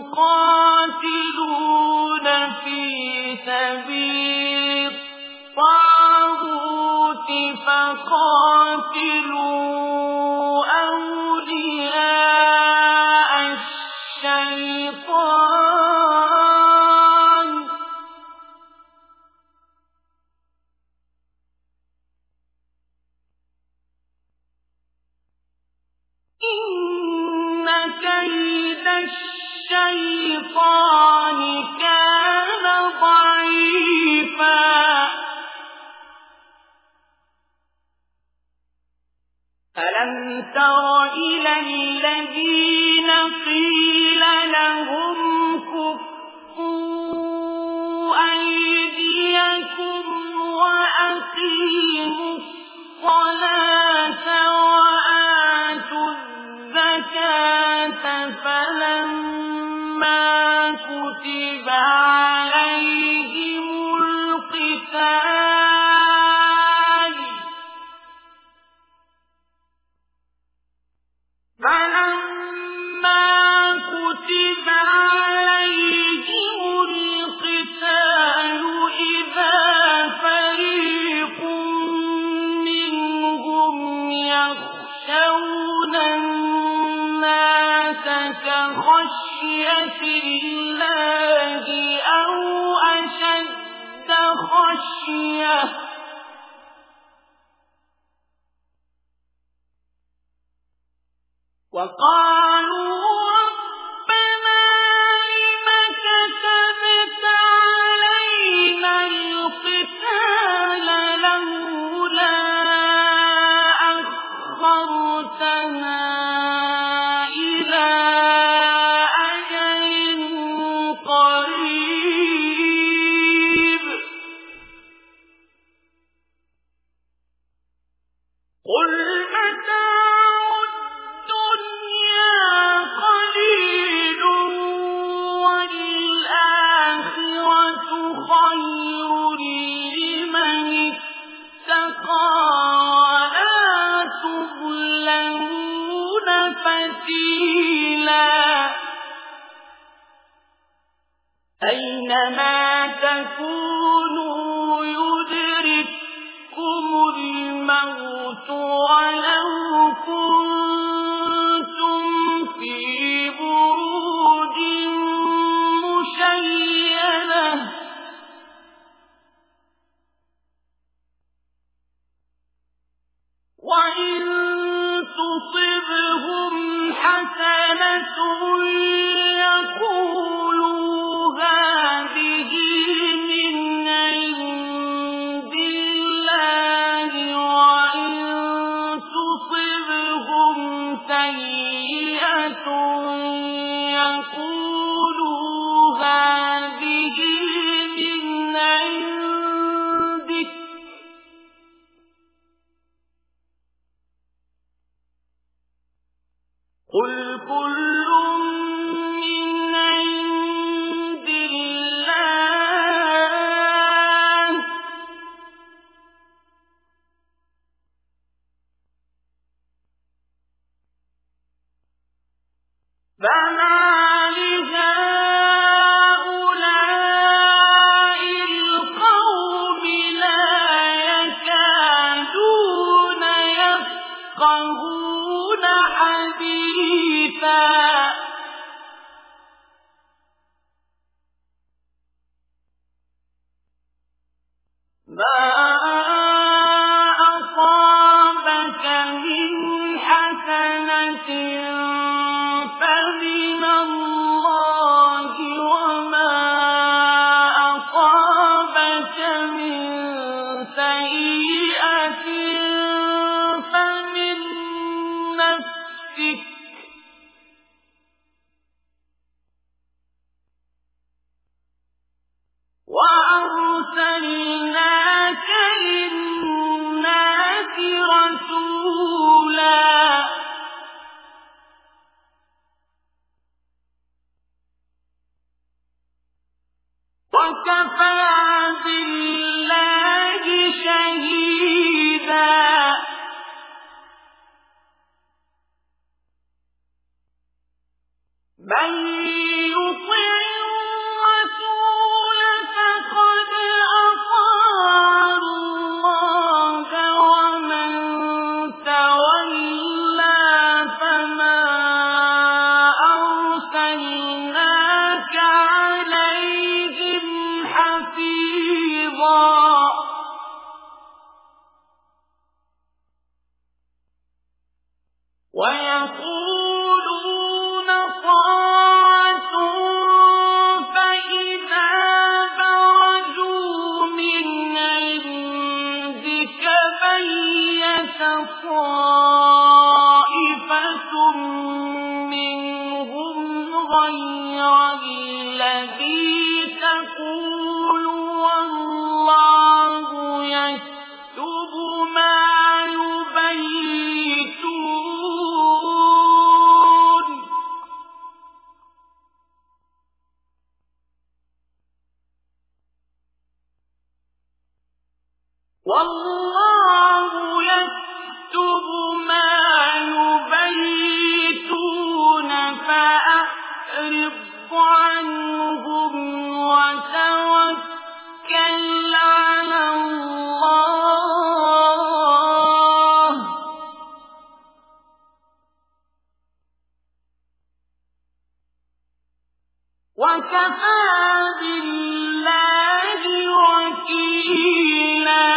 يقاتلون في سبيل الطاغوت فقاتلوا أولياء الشيطان إن كيد الشيطان كان ضعيفا ألم تر إلى الذين قيل لهم كفوا أيديكم وأقيموا الصلاة وآتوا الزكاة فلما كتب عليهم القتال فلما كتب عليهم القتال إذا فريق منهم يخشون الناس كخشية الله أو أشد خشية وقالوا ربنا لم كتبت علينا القتال لولا أخرتنا إلى أجل قريب قل متاع الدنيا قليل والآخرة خير لمن اتقى ولا تظلمون فتيلا أينما تكونوا يدرككم الموت ولو كنتم في بروج مشيدة وإن تصبهم حسنة يقولوا هذه من عند الله وإن تصبهم سيئة يقولوا هذه من عندك قل كل من عند الله فما لهؤلاء القوم لا يكادون يفقهون حديثا ما أصابك من حسنة فمن الله وما أصابك من سيئة فمن نفسك من يطع الرسول فقد أطاع الله ومن تولى فما أرسلناك عليهم حفيظا ويقولون طاعة فإذا برزوا من عندك بيت طائفة منهم غير الذي تقول والله يكتب ما يبيتون والله يكتب ما يبيتون فأعرض عنهم وتوكل على الله وكفى بالله وكيلا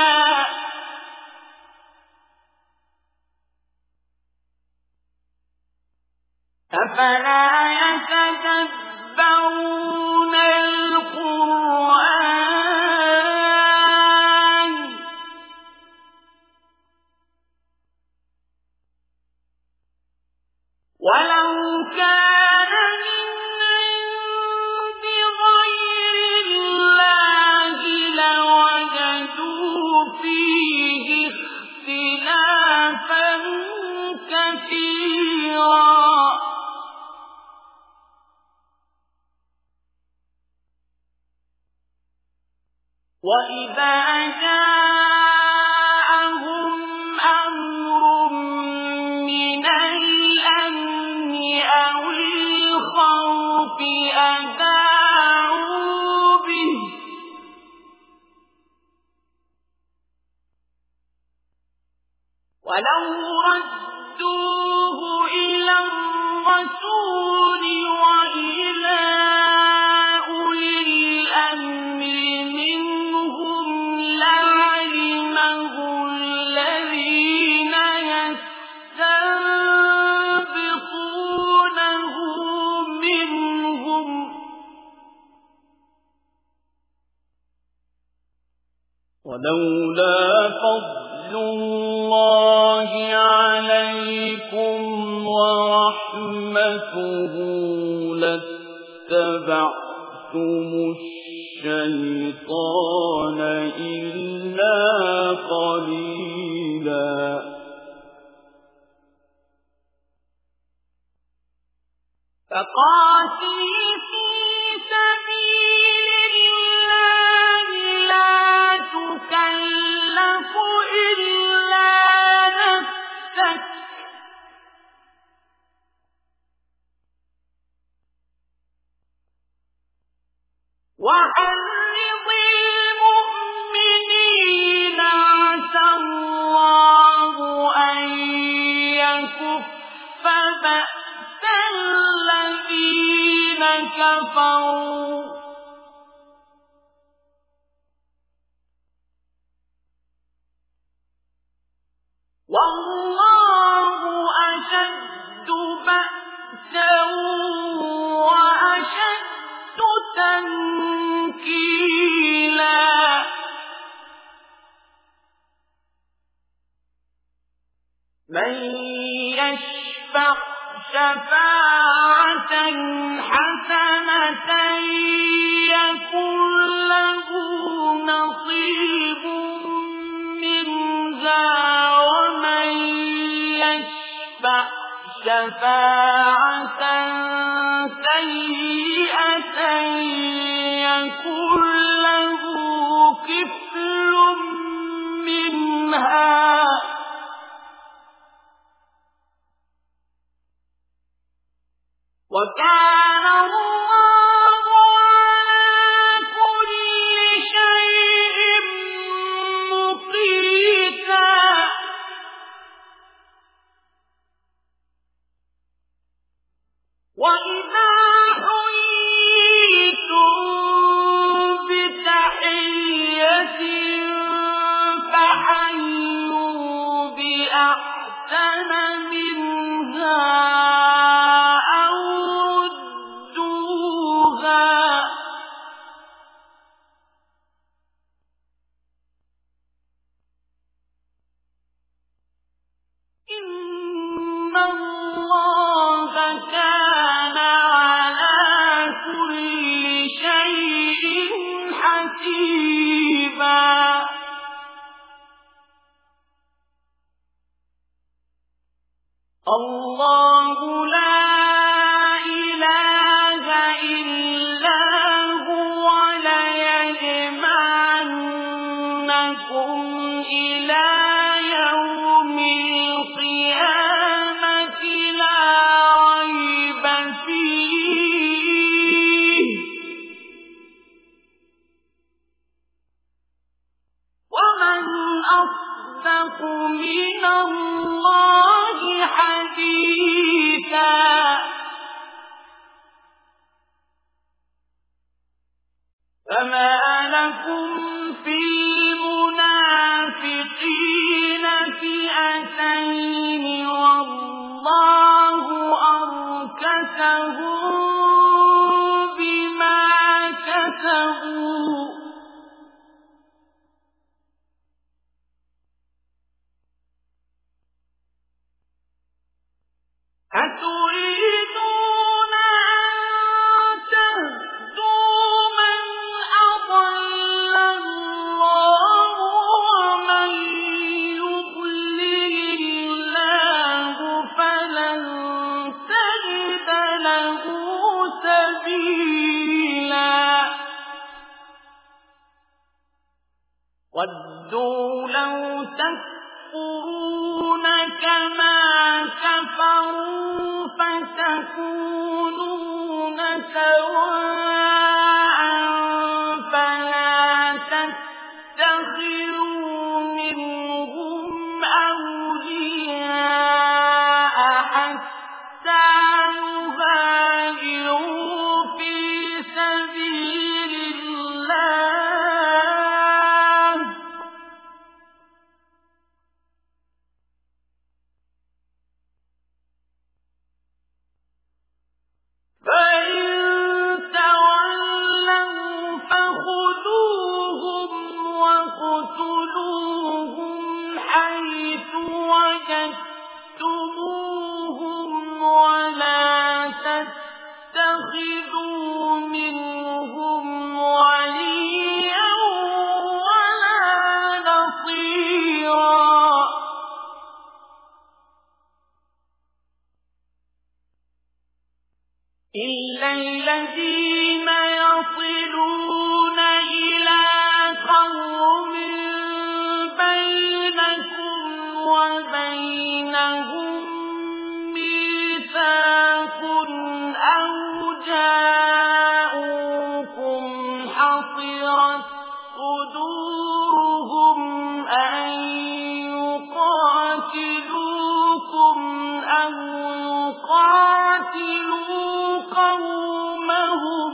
أفلا يتدبرون القرآن ولو كان من عند غير الله لوجدوا فيه اختلافا كثيرا وإذا جاءهم أمر من الأمن أو الخوف أذاعوا به ولو ردوه إلى الرسول وإلى أولي الأمر منهم لعلمه الذين يستنبطونه منهم ولولا فضل الله عليكم ورحمته لاتبعتم الشيطان إلا قليلا فقاتل في سبيل الله لا تكلف إلا نفسك وحرض المؤمنين عسى الله أن يكف بأس الذين كفروا والله أشد بأسا وأشد تنكيلا من يشفع شفاعة حسنة يكن له نصيب منها ومن يشفع شفاعة سيئة يكن له كفل منها وكان بأحسن منها أو ردوها إن الله كان على كل شيء حسيبا الله لا إله إلا هو ليجمعنكم إلى يوم القيامة لا ريب فيه ومن أصدق من الله حديثا فما لكم في المنافقين فئتين والله أركسهم بما كسبوا أتريدون أن تهدوا من أضل الله ومن يضلل الله فلن تجد له سبيلا ودوا لو تكفرون كما كفروا فتكونون سواء فلا تتخذوا منهم أولياء حتى يهاجروا في سبيل الله فإن تولوا فخذوهم وَاقْتُلُوهُمْ حَيْثُ وَجَدتُّمُوهُمْ وَلَا تَتَّخِذُوا مِنْهُمْ وَلِيًّا وَلَا نَصِيرًا إِلَّا الَّذِينَ يَصِلُونَ إِلَى قَوْمٍ بَيْنَكُمْ وَبَيْنَهُم مِّيثَاقٌ أَوْ جَاءُوكُمْ حَصِرَتْ صُدُورُهُمْ أَن يُقَاتِلُوكُمْ أَوْ يُقَاتِلُوا قَوْمَهُمْ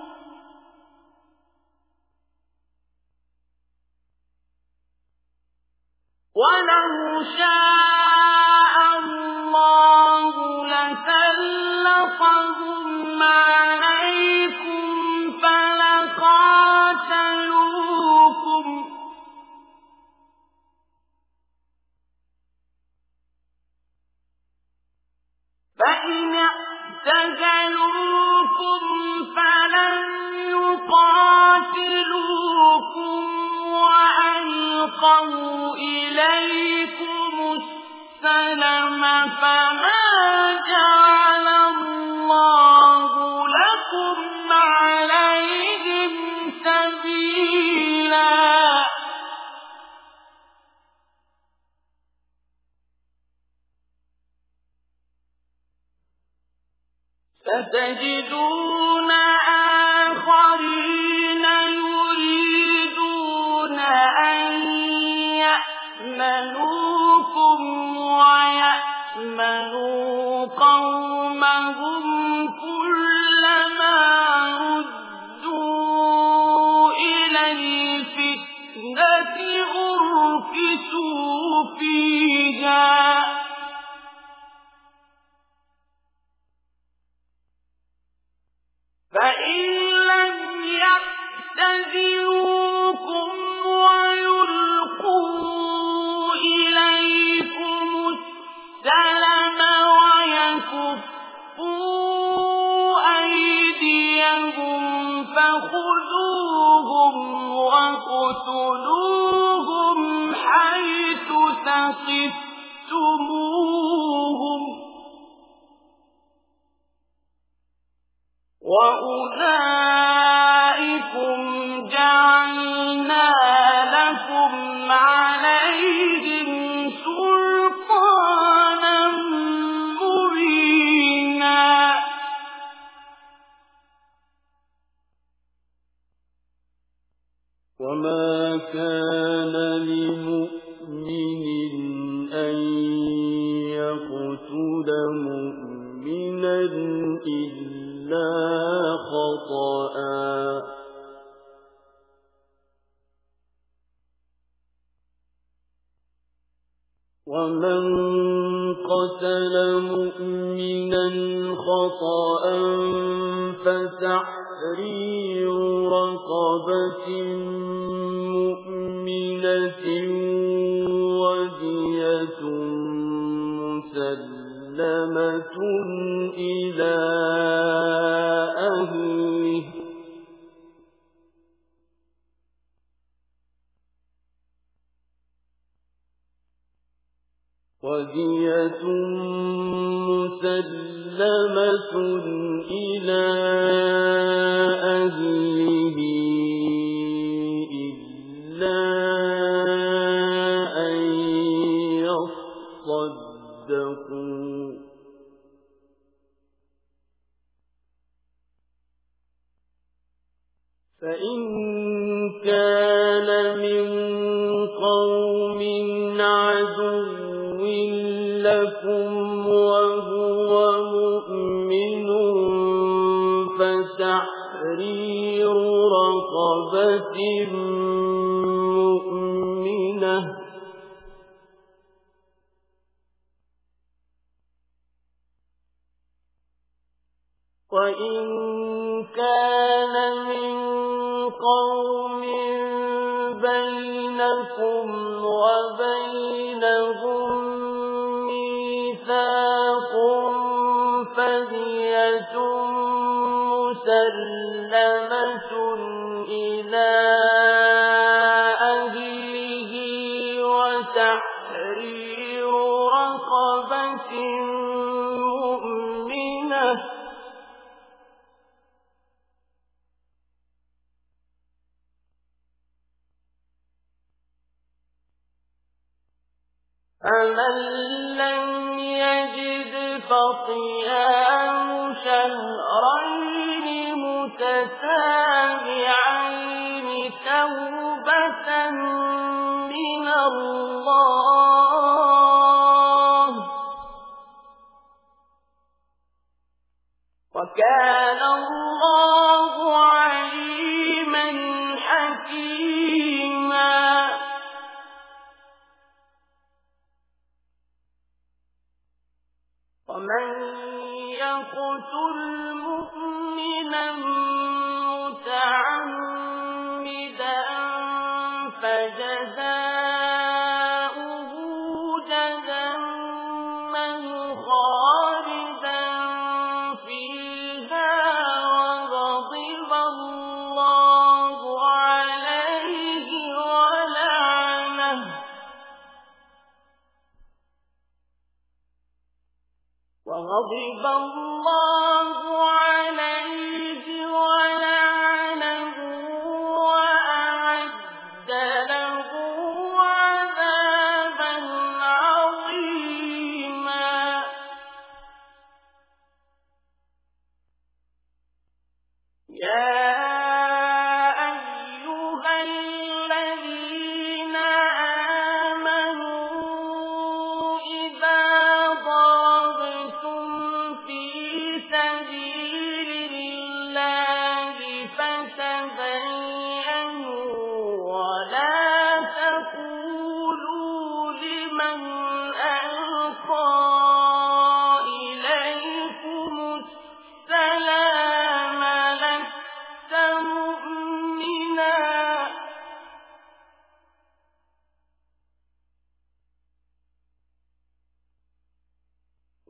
وَلَوْ شَاءَ اللَّهُ لَسَلَّطَهُمْ عَلَيْكُمْ فَلَقَاتَلُوكُمْ فَإِنِ اعْتَزَلُوكُمْ فَلَمْ يُقَاتِلُوكُمْ وَأَلْقَوْا إِلَيْكُمُ السَّلَمَ فَمَا جَعَلَ اللَّهُ لَكُمْ عَلَيْهِمْ سَبِيلًا سَتَجِدُونَ آخَرِينَ يُرِيدُونَ أَن يَأْمَنُوكُمْ وَيَأْمَنُوا قَوْمَهُمْ كُلَّمَا رُدُّوا إِلَى الْفِتْنَةِ أُرْكِسُوا فِيهَا فيها فإن لم يعتزلوكم ويلقوا إليكم السلم ويكفوا أيديهم فخذوهم وَاقْتُلُوهُمْ حَيْثُ ثَقِفْتُمُوهُمْ وَأُولَئِكُمْ جَعَلْنَا لَكُمْ عَلَيْهِمْ سُلْطَانًا مُبِينًا وَمَا كَانَ لِمُؤْمِنٍ أَن يَقْتُلَ مُؤْمِنًا إِلَّا خَطَأً وَمَنْ قَتَلَ مُؤْمِنًا خَطَأً فَتَحْرِيرُ رَقَبَةٍ مُؤْمِنَةٍ وَدِيَةٌ مُسَلَّمَةٌ إِلَى أَهْلِهِ وَدِيَةٌ مُسَلَّمَةٌ إِلَى أَهْلِهِ إِلَّا أَن يَصَّدَّقُوا فَإِن كَانَ مِن قَوْمٍ عَدُوٍّ لَكُمْ وَهُوَ مُؤْمِنٌ فَتَحْرِيرُ رَقَبَةٍ مُؤْمِنَةٍ وَإِن كَانَ مِن قَوْمٍ بَيْنَكُمْ وَبَيْنَهُم مِّيثَاقٌ فَدِيَةٌ مُسَلَّمَةٌ إِلَى أَهْلِهِ وَتَحْرِيرُ رَقَبَةٍ مُؤْمِنَةٍ فَمَن لَّمْ يَجِدْ فَصِيَامُ شَهْرَيْنِ مُتَتَابِعَيْنِ تَوْبَةً مِّنَ اللَّهِ وَكَانَ اللَّهُ عَلِيمًا حَكِيمًا وَمَن يَقْتُلْ مُؤْمِنًا مُتَعَمِّدًا فَجَزَاؤُهُ جَهَنَّمُ خَالِدًا فِيهَا وَغَضِبَ اللَّهُ عَلَيْهِ وَلَعَنَهُ وَغَضِبَ اللَّهُ عَلَيْهِ وَلَعَنَهُ وَأَعَدَّ لَهُ عَذَابًا عَظِيمًا يَا أَيُّهَا الَّذِينَ آمَنُوا إِذَا ضَرَبْتُمْ فِي سَبِيلِ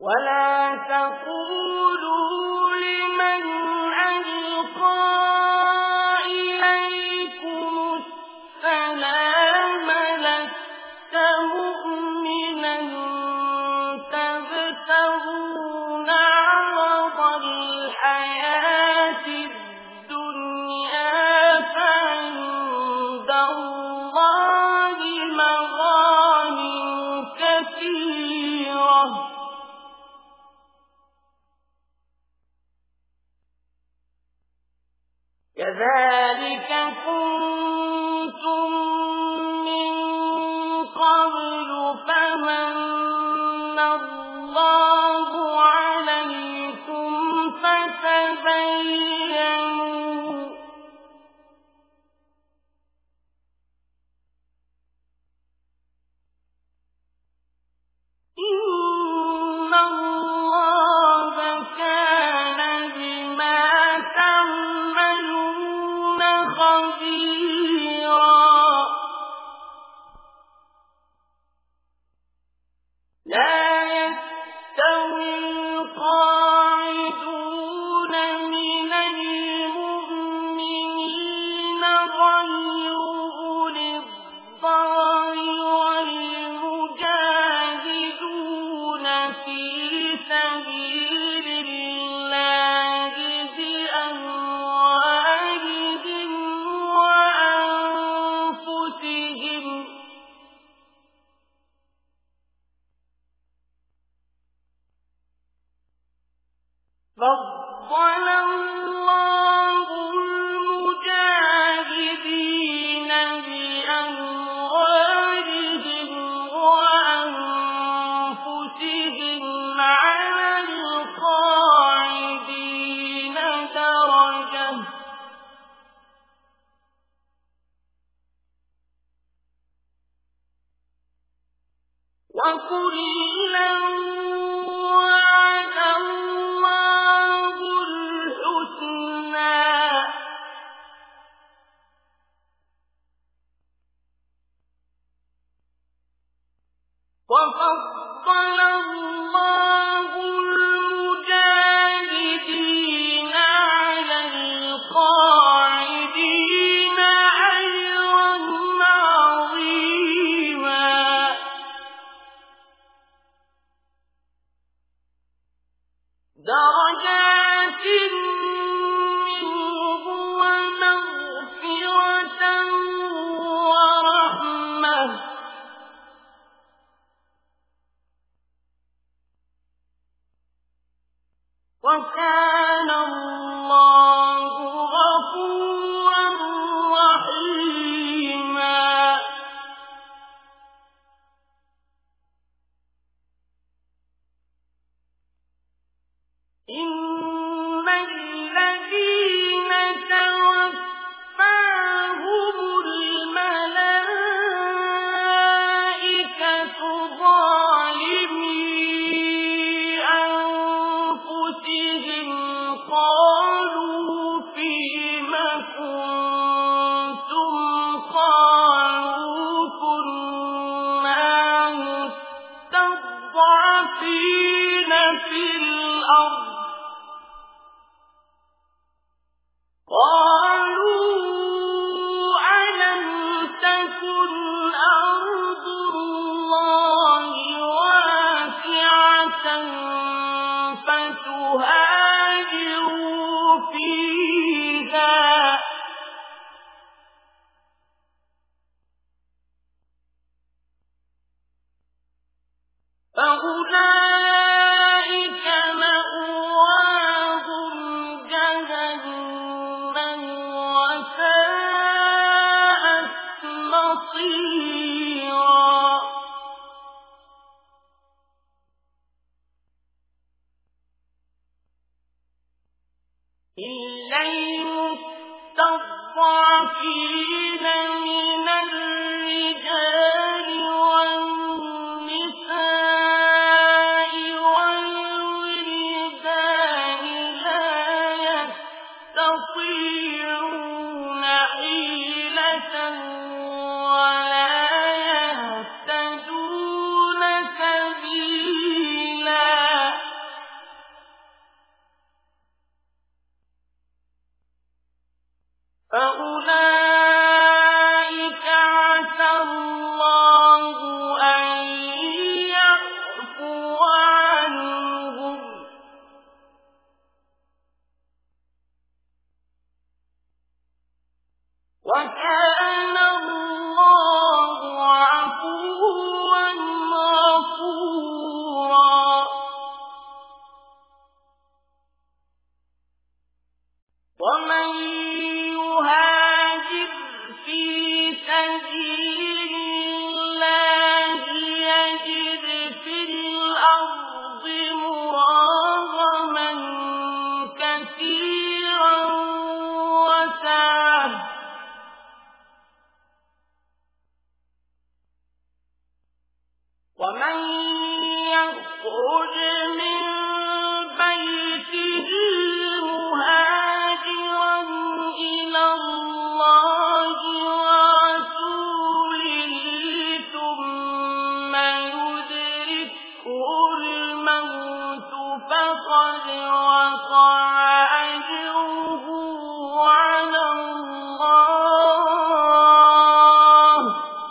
ولا تقولوا لمن ألقى إليكم السلام لست مؤمنا تبتغون عرض الحياة الدنيا فعند الله مغانم كثيرة كذلك كنتم من قبل فمن الله عليكم فتبينوا إن الله كان بما تعملون خبيرا لا يستوي القاعدون من المؤمنين غير أولي الضرر والمجاهدون في سبيل الله بأموالهم وأنفسهم فضل الله المجاهدين بأموالهم وأنفسهم على القاعدين درجة وكلا وعد الله الحسنى وفضل الله المجاهدين على القاعدين أجرا عظيما درجات منه ومغفرة ورحمة وكان الله غفورا رحيما إن الذين توفاهم الملائكة ظالمي أنفسهم قالوا فيم كنتم قالوا كنا مستضعفين في الأرض قالوا ألم تكن أرض الله واسعة فتهاجروا فيها فأولئك مأواهم جهنم وساءت مصيرا إلا المستضعفين من الرجال والنساء والولدان لا يستطيعون حيلة ولا يهتدون سبيلا يخرج من بيته مهاجرا إلى الله ورسوله ثم يدركه الموت فقد وقع أجره على الله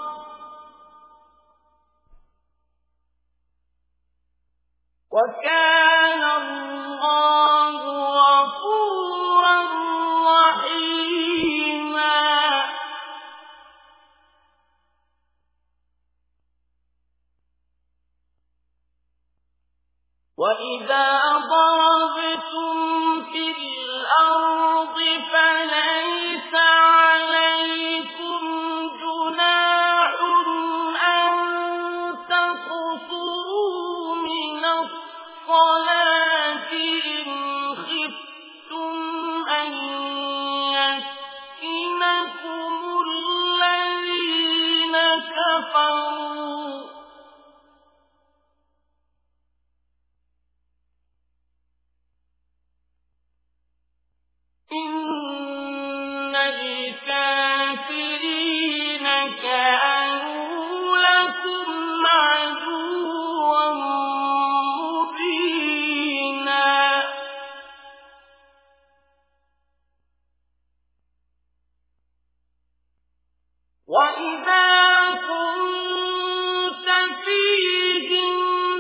وكان الله غفورا رحيما. وإذا ضربتم في الأرض فليس عليكم جناح أن تقصروا من الصلاة إن خفتم أن يفتنكم الذين كفروا إن الكافرين كانوا لكم عدوا مبينا. وإذا كنت فيهم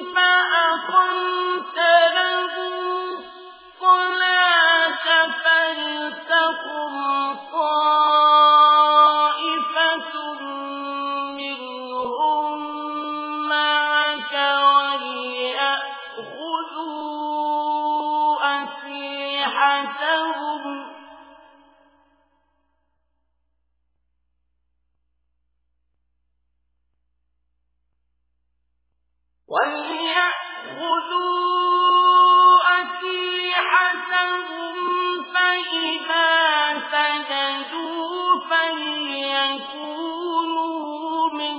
فأقمت لهم الصلاة فلتقم طائفة منهم معك وليأخذوا أسلحتهم وليأخذوا أسلحتهم فإذا سجدوا فليكونوا من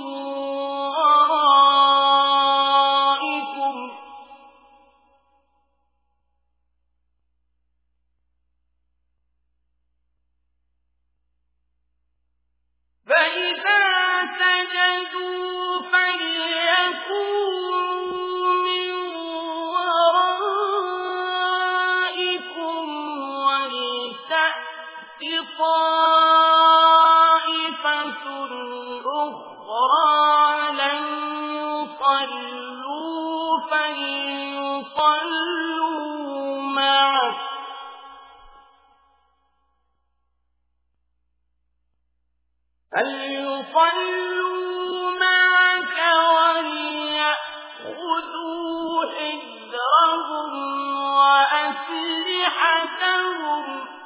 ورائكم فإذا سجدوا فليكونوا من ورائكم ولتأت طائفة أخرى لم يصلوا فليصلوا معك فليصلوا معك وليأخذوا حذرهم وأسلحتهم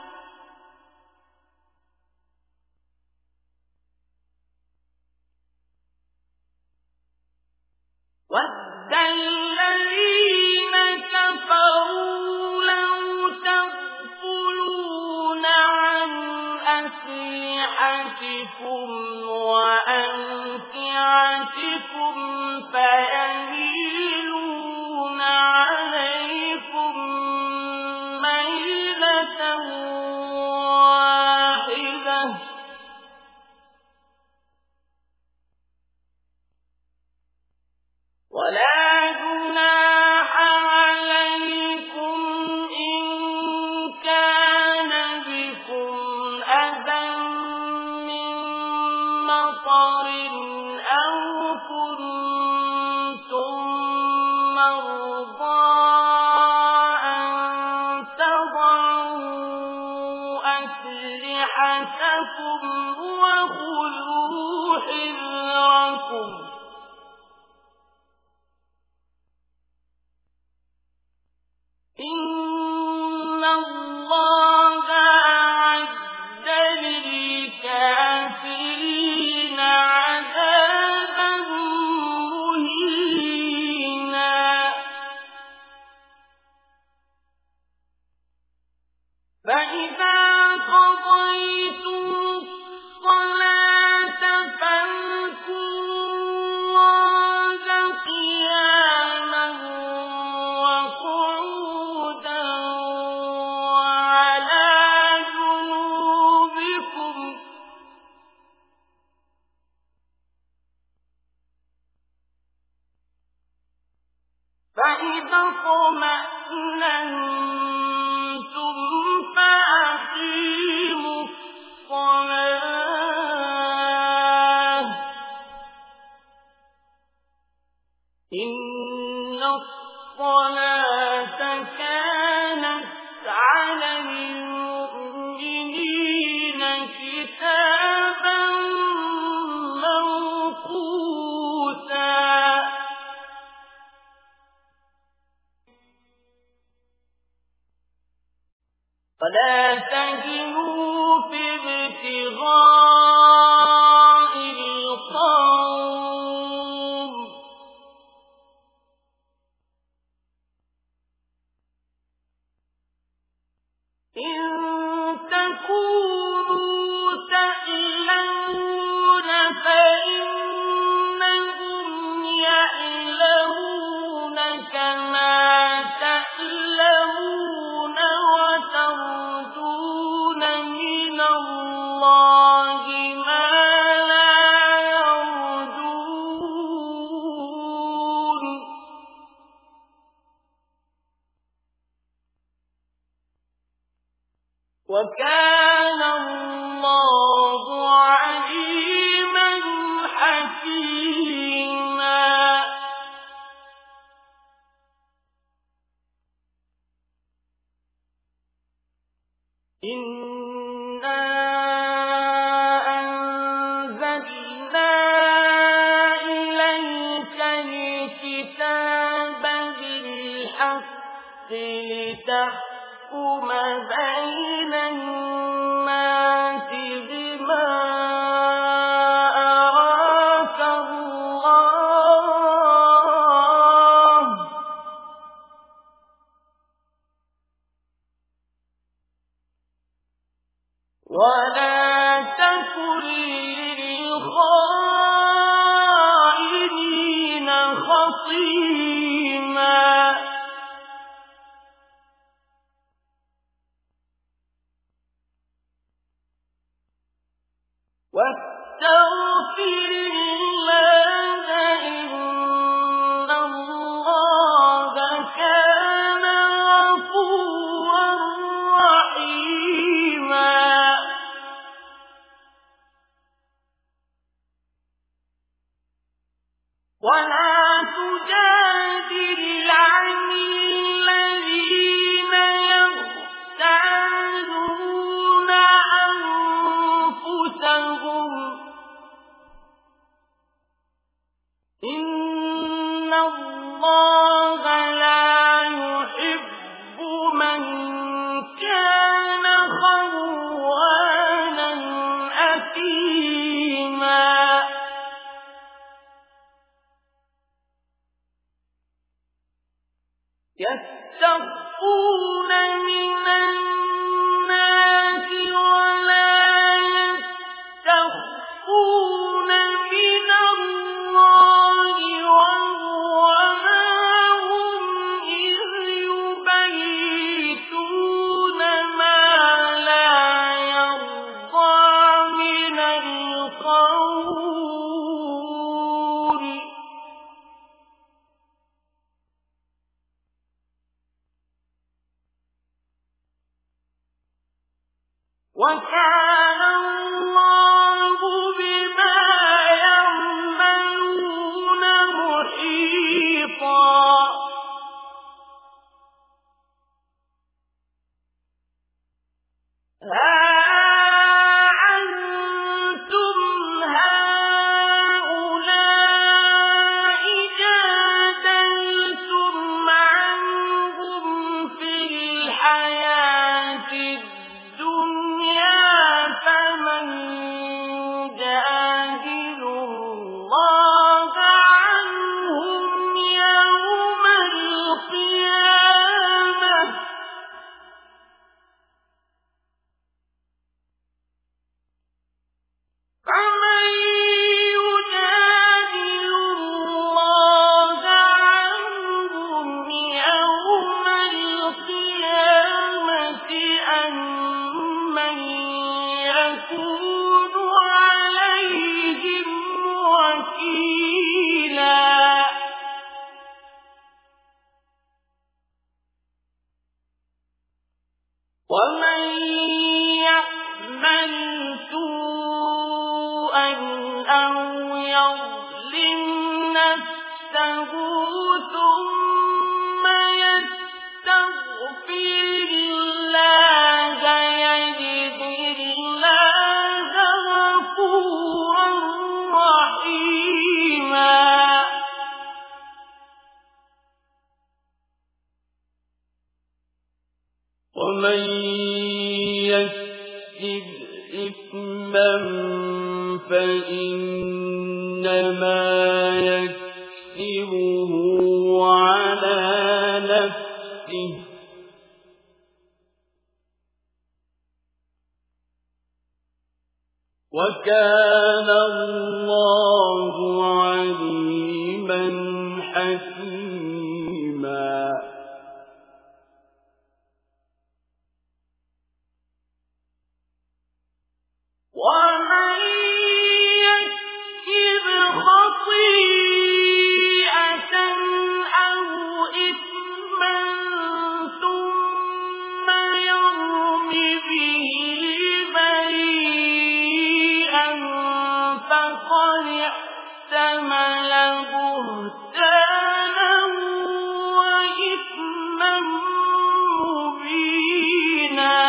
وَدَّ الَّذِينَ كَفَرُوا لَوْ تَغْفُلُونَ عَنْ أَسْلِحَتِكُمْ وَأَمْتِعَتِكُمْ فَيَمِيلُونَ عَلَيْكُمْ مَيْلَةً واحدة ولا جناح عليكم إن كان بكم أذى من مطر أو كنتم مرضى أن تضعوا أسلحتكم وخذوا حذركم إن الله أعد للكافرين عذابا مهينا. فإذا قضيتم الصلاة فانتشروا اطمأننتم فأقيموا الصلاة إن الصلاة كانت على المؤمنين كتابا موقوتا فلا تهنوا في ابتغاء القوم إن تكونوا تألمون فإنهم يألمون كما تألمون وترجون من الله ما لا يرجون وكان الله عليما حكيما إنا أنزلنا إليك الكتاب بالحق لتحكم بين الناس بما أراك الله ولا تكن للخائنين خصيما واستغفر الله إن الله كان غفورا رحيما ولا تجادل عن الذين يختانون أنفسهم إن الله لا يحب من كان خوانا أثيما يستخفون من الناس ولا يستخفون من الله وهو معهم إذ يبيتون ما لا يرضى من القول وكان الله بما يعملون محيطا ها أنتم هؤلاء جادلتم عنهم في الحياة الدنيا فمن جاهد الله عنهم يوم ومن يكسب إثما فإنما يكسبه على نفسه وكان الله عليما حكيما ومن يكسب خطيئة أو إثما ثم يرم به بريئا فقد احتمل بهتانا وإثما مبينا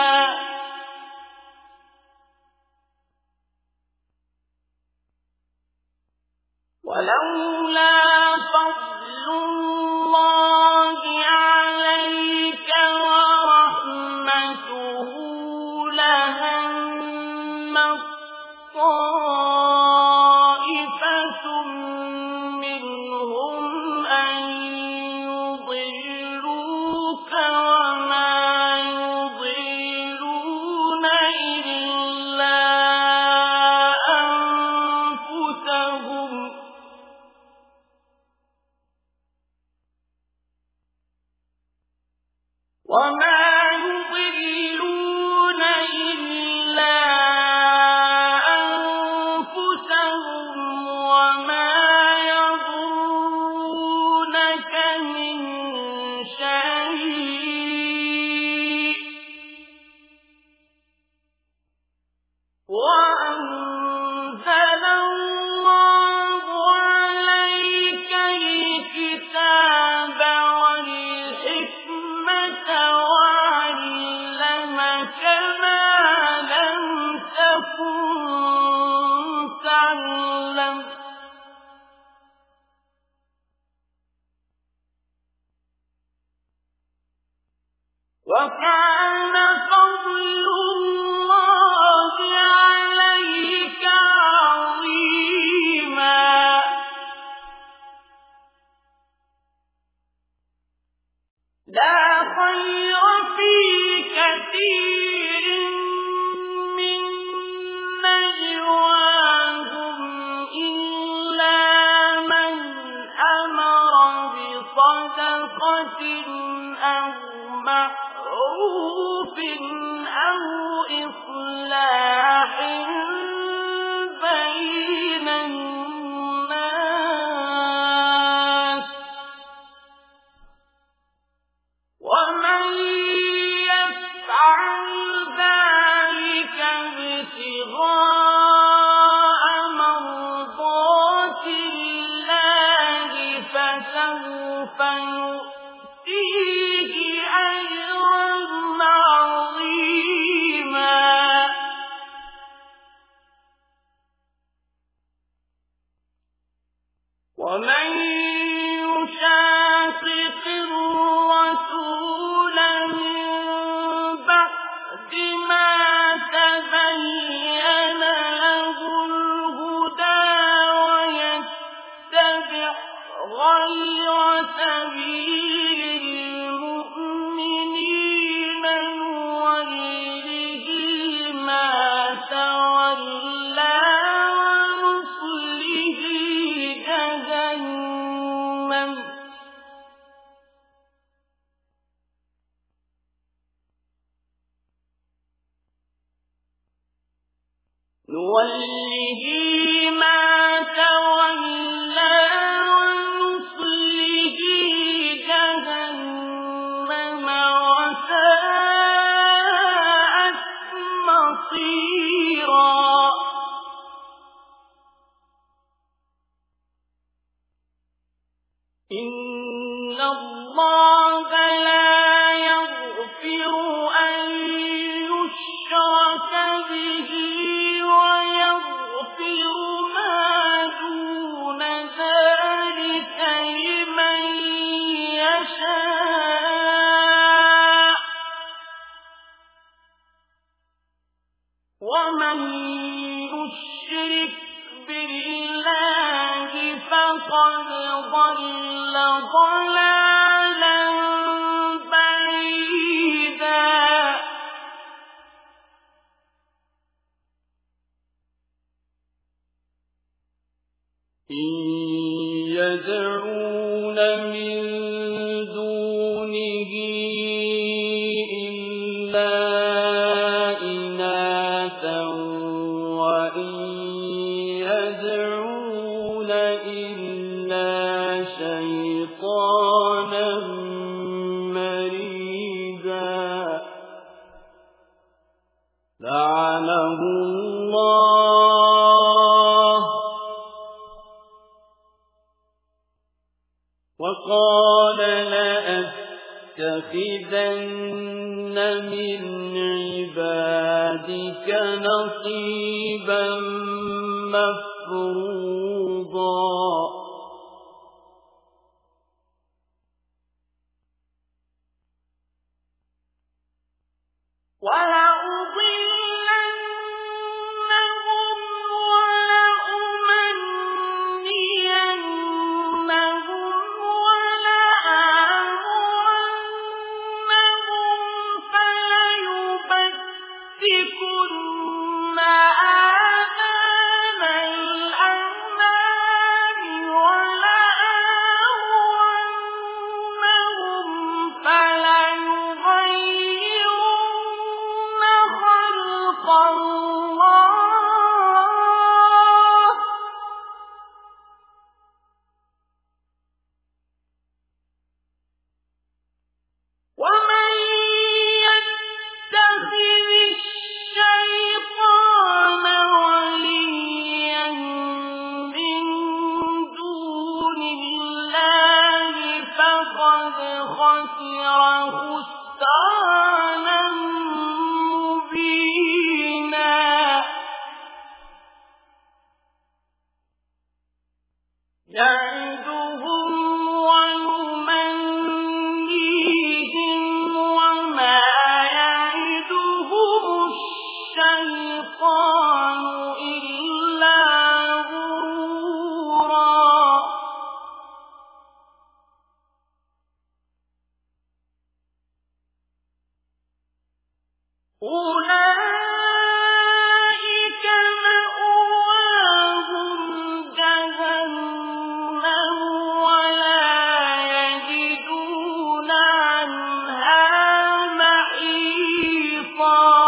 ولولا فضل الله عليك ورحمته لهمت طائفة منهم أن يضلوك وما يضلون إلا أنفسهم وما يضلون إلا أنفسهم وما يضرونك من شيء وأنزل الله عليك الكتاب والحكمة وعلمك ما لم تكن تعلم وكان فضل الله عليك عظيما لا خير في كثير من نجواهم إلا من أمر بصدقة أو معروف أو إصلاح بين الناس ومن يفعل ذلك ابتغاء مرضات الله فسوف يؤتيه أجرا عظيما ومن يشاقق الرسول من بعد ما تبين له الهدى ويتبع غير سبيل المؤمنين نوله ما تولى ونصله جهنم نوله ما تولى ونصله جهنم وساءت مصيرا إن الله لا يغفر أن يشرك به ويغفر ما دون ذلك لمن يشاء ضلالا بعيدا إن يدعون من دونه إلا إناثا وإن يدعون إلا شيطانا مريدا لعنه الله وقال لأتخذن من عبادك نصيبا مفروضا ولأضلنهم ولأمنينهم ولآمرنهم فليبتكن آذان الأنعام ولآمرنهم فليغيرن خلق الله ومن يتخذ الشيطان وليا من دون الله فقد خسر خسرانا مبينا يعدهم ويمنيهم وما يعدهم الشيطان إلا غرورا أولئك مأواهم جهنم ولا يجدون عنها محيصا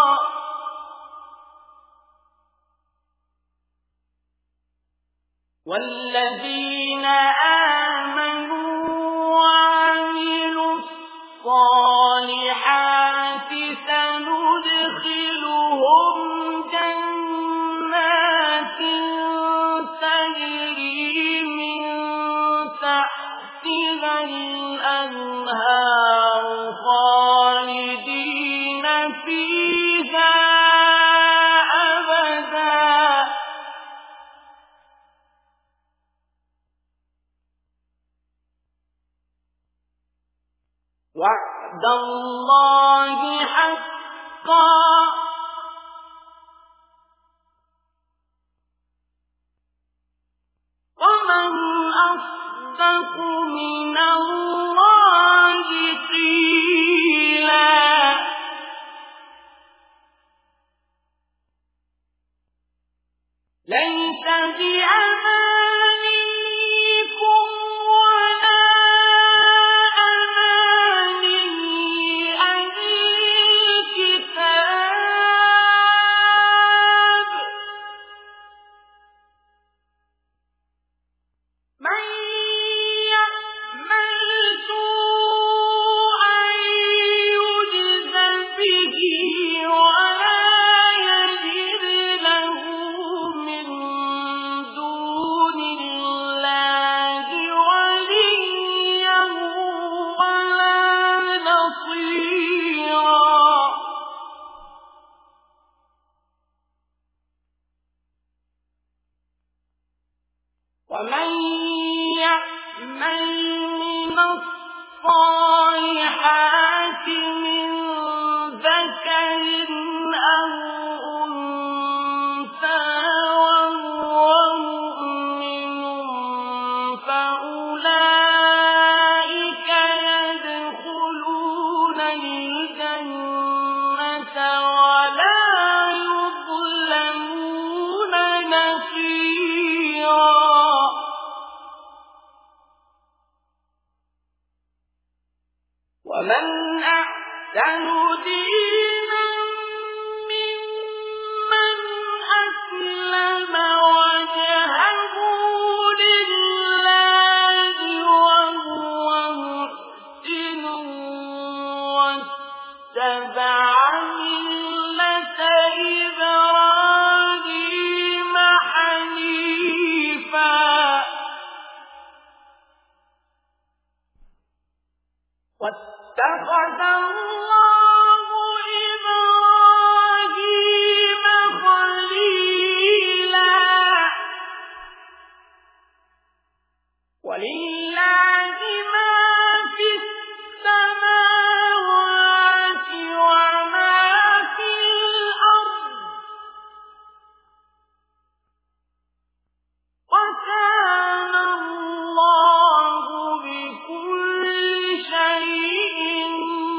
والذين آمنوا وعملوا الصالحات سندخلهم جنات تجري من تحتها الأنهار خالدين فيها أبدا وعد الله حقا ومن أصدق من الله قيلا ليس بأمانيكم ولا أماني أهل الكتاب من يعمل سوءا ومن أحسن دينا ممن أسلم وجهه لله وهو محسن واتبع ملة إبراهيم حنيفا واتخذ الله إبراهيم خليلا ولله ما في السماوات وما في الأرض وكان الله بكل شيء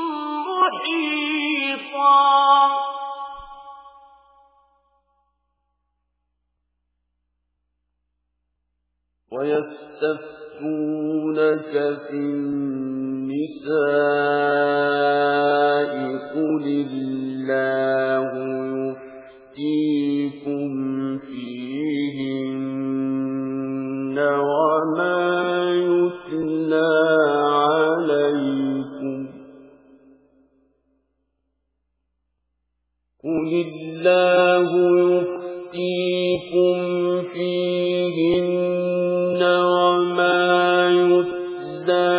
محيطا ويستفتونك في النساء قل الله يفتيكم فيهن وما يتلى عليكم قل الله يفتيكم فيهن وما يتلى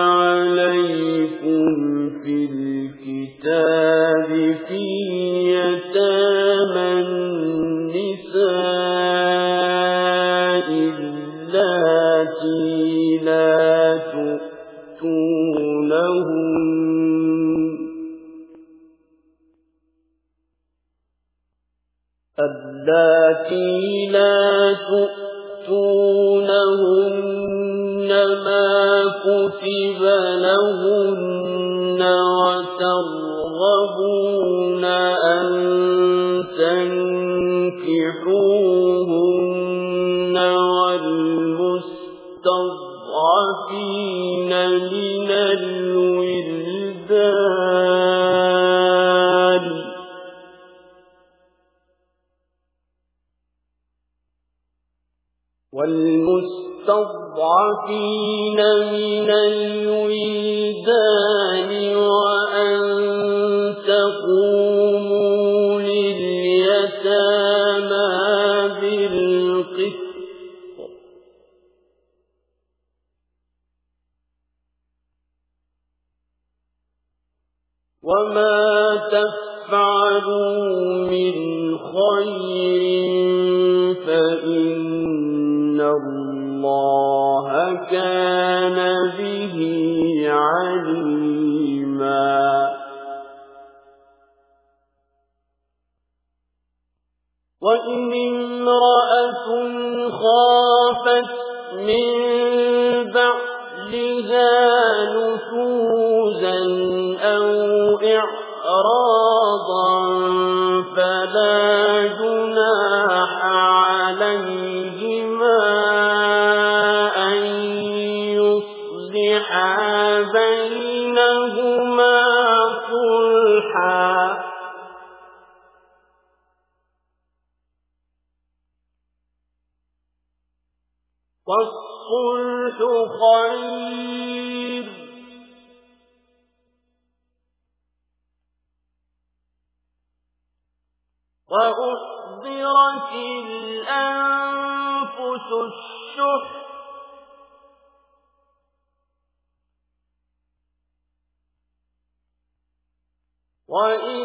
عليكم في الكتاب في يتامى النساء اللاتي لا تؤتونهن اللاتي لا تؤتونهن ما كتب لهن وترغبون أن تنكحوهن والمستضعفين من الولدان والمستضعفين من الولدان وأن تقوموا لليتامى بالقسط وما تفعلوا من خير فإن الله كان به عليما وإن امرأة خافت من بعلها نشوزا أو إعراضا فلا جناح عليهما أن يصلحا بينهما صلحا والصلح خير وأحضرت الأنفس الشح وإن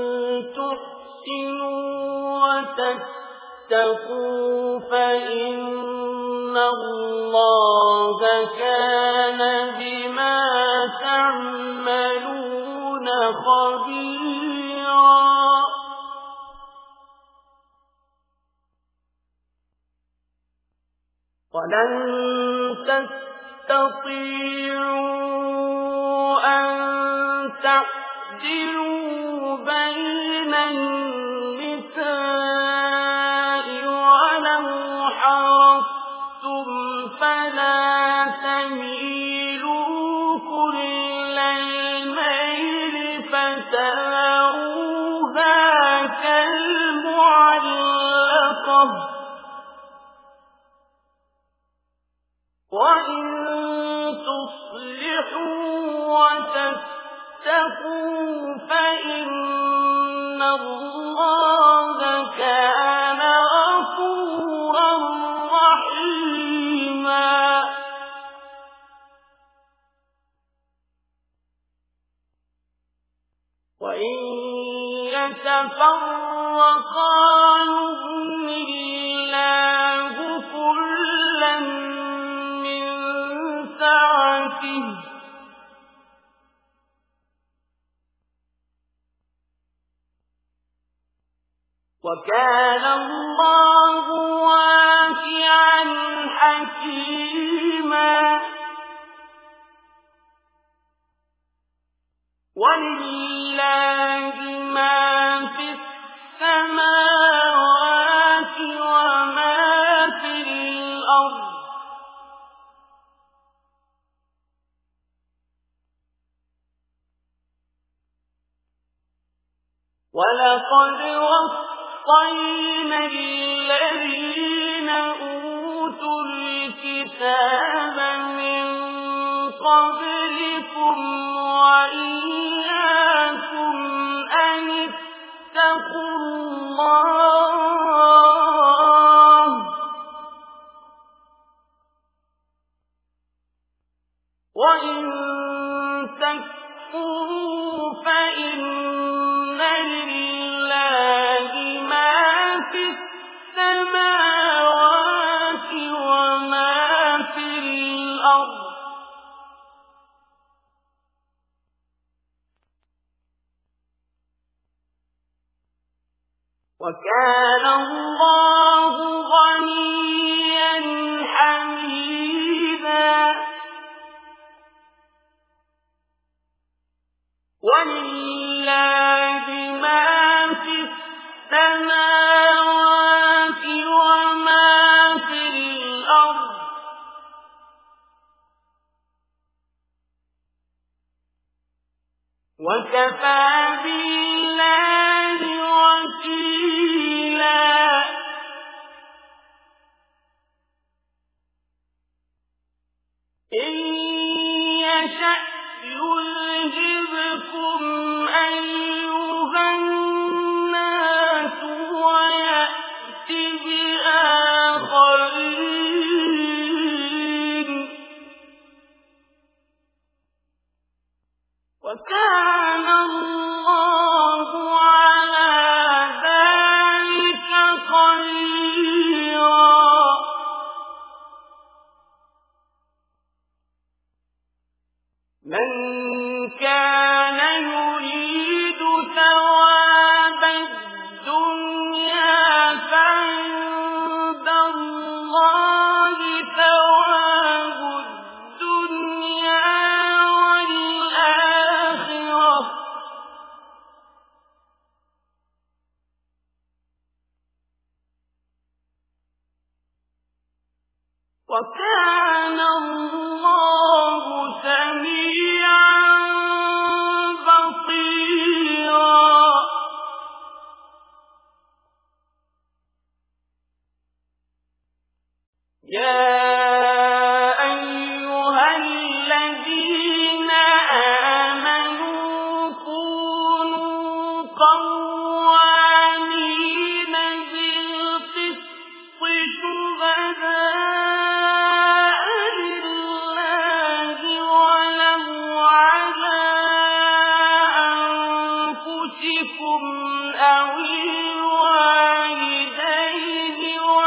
تحسنوا وتتقوا فإن الله كان بما تعملون خبيرا ولن تستطيعوا أن تعدلوا بين النساء ولو حرصتم فلا تميلوا كل الميل واتقوا فإن الله كان غفورا رحيما وإن يتفرقا يغن الله كلا من سعته وكان الله واسعا حكيما ولله ما في السماوات وما في الأرض ولقد وصينا الذين أوتوا الكتاب من قبلكم وإياكم أن اتقوا الله وإن تكفروا فإن لله ما في السماوات وما في الأرض وكان الله غنيا حميدا ولله ما في السماوات وما في الأرض وكفى بالله وكيلا إن يشأ يذهبكم أيها الناس ويأت بآخرين وكان الله على ذلك قديرا من كان يريد ثواب الدنيا فعند الله ثواب الدنيا والآخرة وكان الله سميعا بصيرا يا أيها الذين آمنوا كونوا قوامين بالقسط شهداء لله ولو على أنفسكم أو الوالدين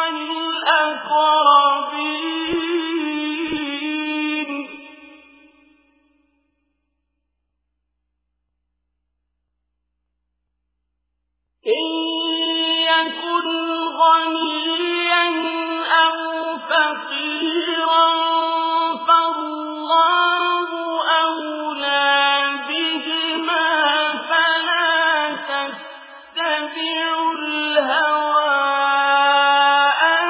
والأقربين إن يكن غنيا أو فقيرا فالله أولى بهما فلا تتبعوا الهوى أن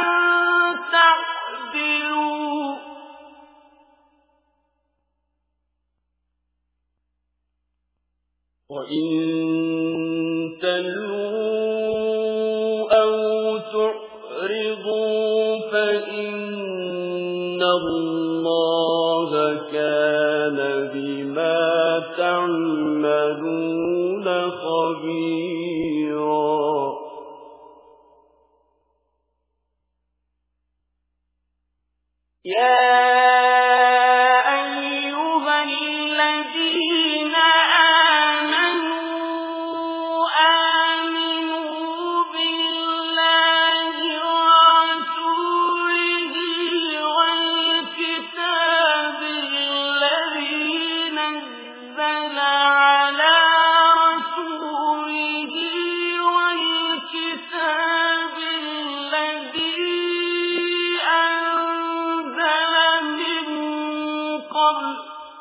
تعدلوا وإن تلووا أو تعرضوا فإن الله كان بما تعملون خبيرا. يا أيها الذين آمنوا آمنوا بالله ورسوله والكتاب الذي نزل على رسوله والكتاب الذي أنزل من قبل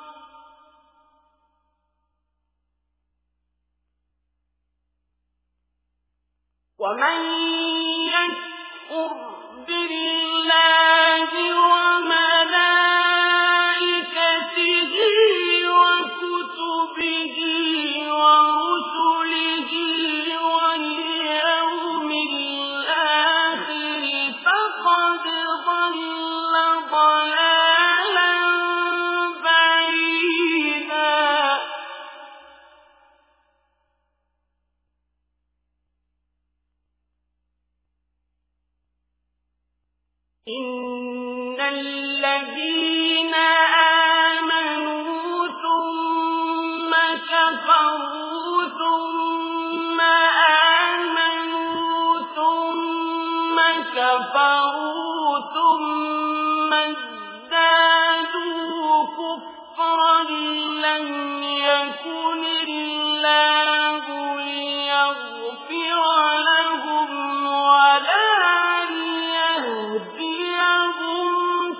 ومن يكفر بالله وملائكته وكتبه ورسله واليوم الآخر فقد ضل ضلالا بعيدا. إن الذين آمنوا ثم كفروا ثم آمنوا ثم كفروا ثم ازدادوا كفرا لم يكن الله ليغفر لهم ولا ليهديهم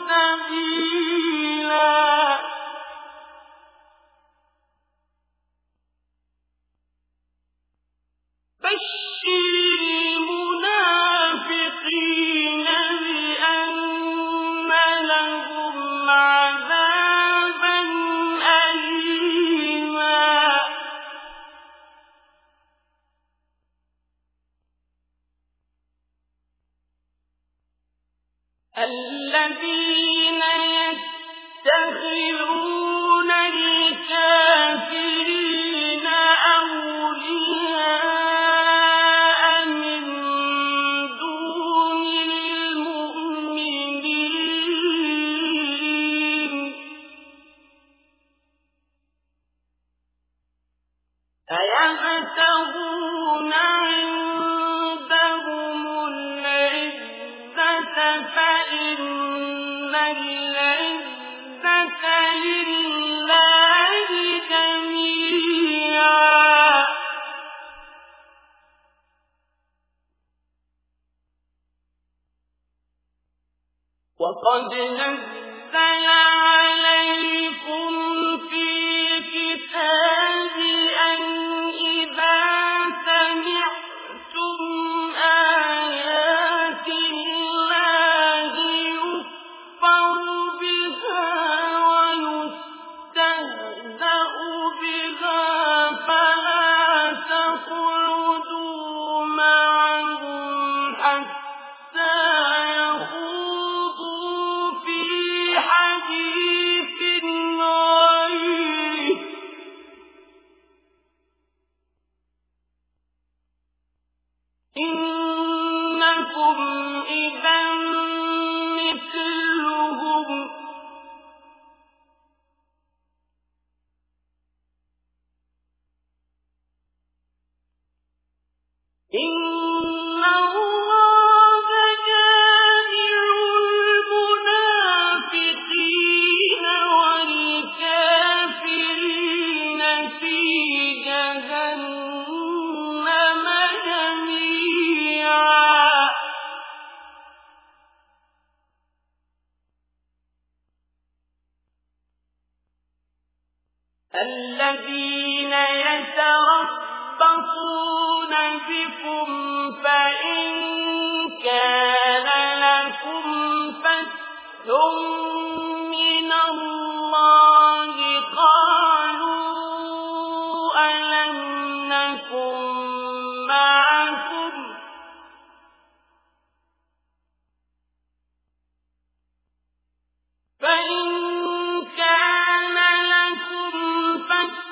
سبيلا. بشر المنافقين بأن لهم عذابا أليما. الذين يتخذون الكافرين أولياء من دون المؤمنين أيبتغون عندهم العزة فإن العزة لله جميعا. وقد نزل عليكم في الكتاب أن إذا سمعتم آيات الله يكفر بها ويستهزأ بها فلا تقعدوا معهم حتى يخوضوا في حديث غيره إنكم إذا مثلهم. إن الله جامع المنافقين والكافرين في جهنم جميعا. الذين يتربصون بكم فإن كان لكم فتح من الله قالوا ألم نكن معكم فإن كان لكم فتح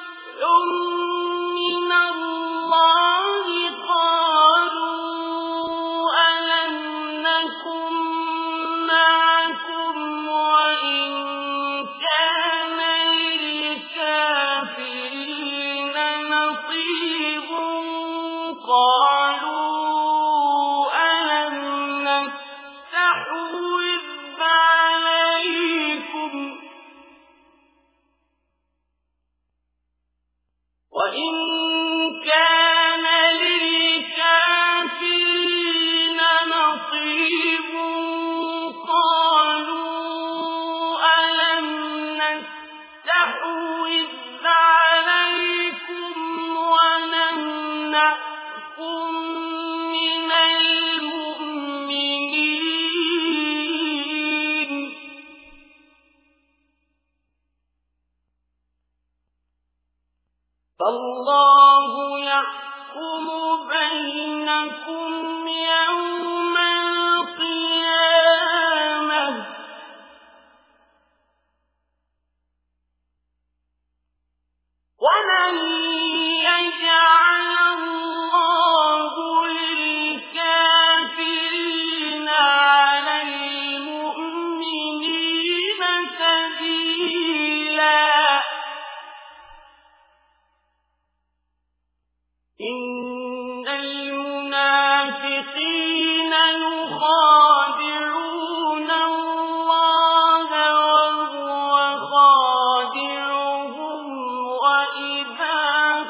وإن كان للكافرين نصيب قالوا ألم نستحوذ عليكم ونمنعكم من المؤمنين فالله يحكم بينكم يوم القيامة ومن يجعل الله للكافرين على المؤمنين سبيلا إن المنافقين يخادعون الله وهو خادعهم وإذا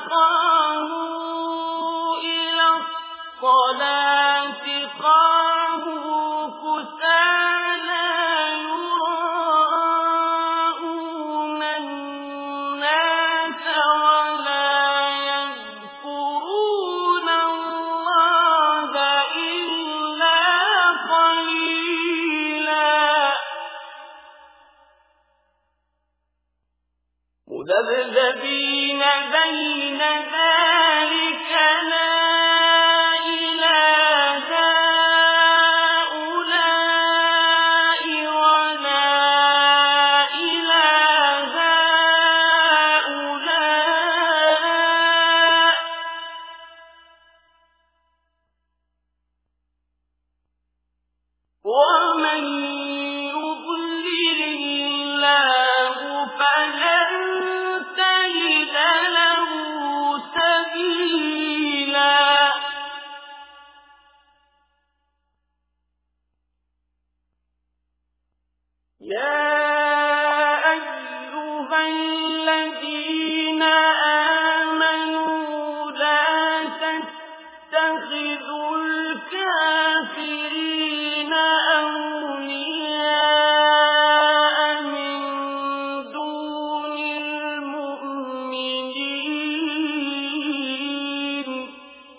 قاموا إلى الصلاة قاموا كسالى يراءون الناس ولا يذكرون الله إلا قليلا مذبذبين بين ذلك لا إلى هؤلاء ولا إلى هؤلاء ومن يضلل الله فلن تجد له سبيلا يا أيها الذين آمنوا لا تتخذوا الكافرين أولياء من دون المؤمنين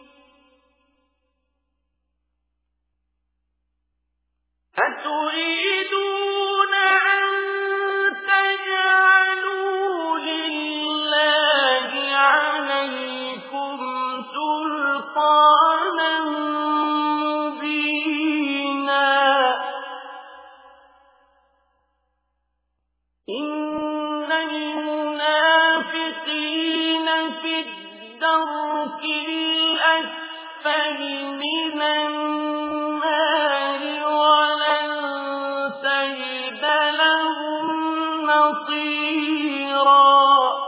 أتريدون أن تجعلوا لله عليكم سلطانا مبينا إن المنافقين في الدرك الأسفل من النار ولن تجد لهم نصيرا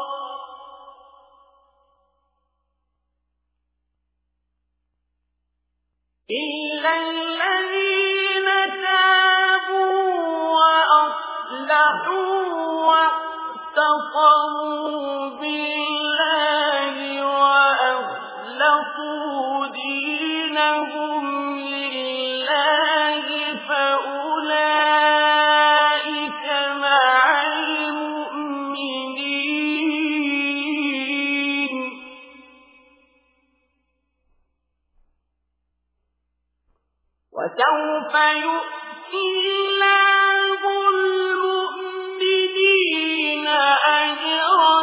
إلا الذين تابوا وأصلحوا واعتصموا بالله وأخلصوا دينهم لله فأولئك مع المؤمنين وسوف يؤتي الله المؤمنين أجرا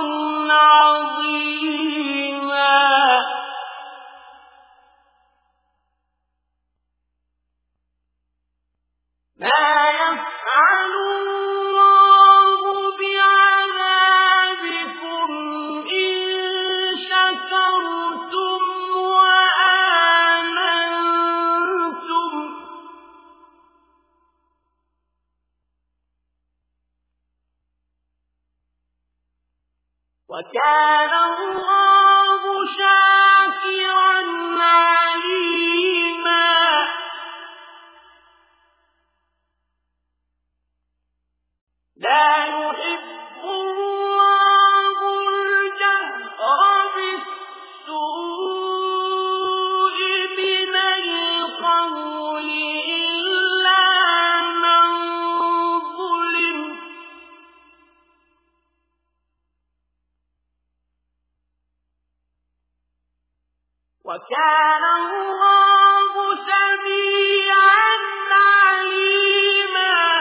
عظيما ما يفعل الله بعذابكم إن شكرتم وآمنتم وكان الله شاكرا عليما لا يحب الله الجهر وكان الله سميعا عليما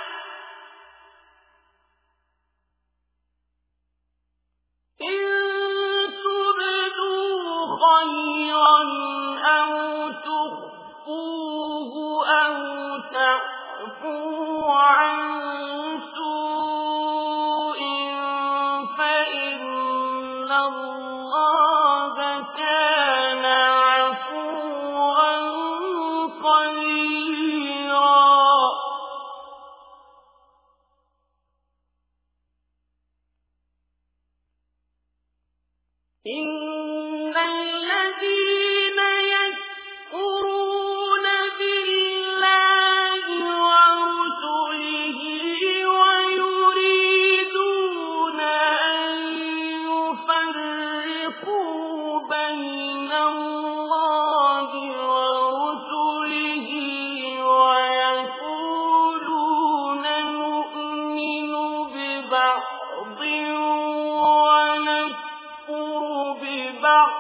إن تبدوا خيرا أو تخفوه أو تعفوا عن سوء فإن الله كان عفوا قديرا إن الذين يكفرون بالله ورسله ويريدون أن يفرقوا بين الله ورسله ويقولون نؤمن ببعض ونكفر ببعض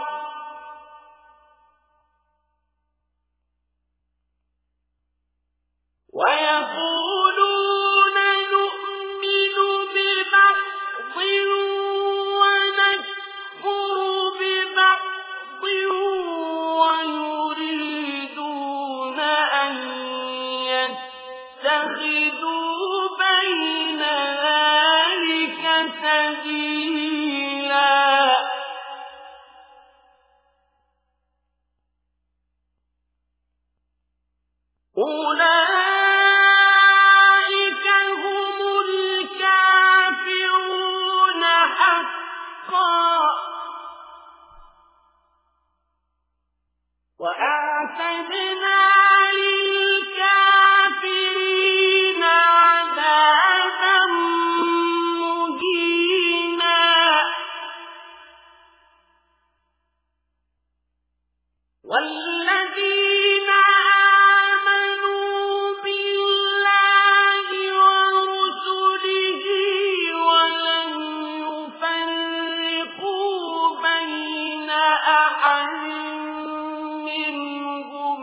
ويقولون نؤمن ببعض ونكفر ببعض ويريدون أن يتخذوا بين ذلك سبيلا أولئك هم الكافرون حقا وأعتدنا للكافرين عذابا مهينا والذين آمنوا بالله ورسله ولم يفرقوا بين أحد منهم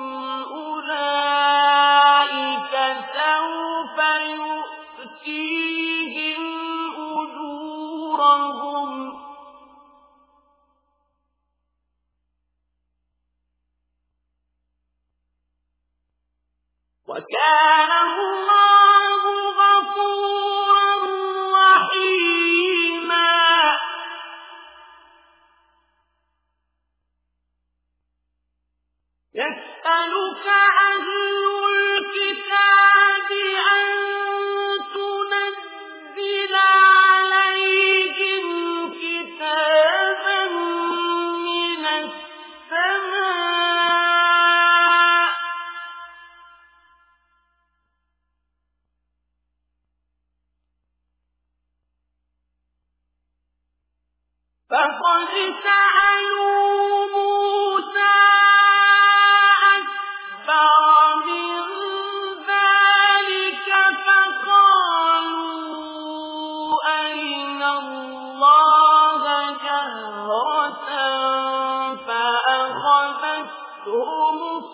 أولئك سوف يؤتيهم أجورهم وكان الله غفورا رحيما يسألك أهل الكتاب أن تنزل عليهم كتابا من السماء فقد سألوا موسى أكبر من ذلك فقالوا أرنا الله جهرة فأخذتهم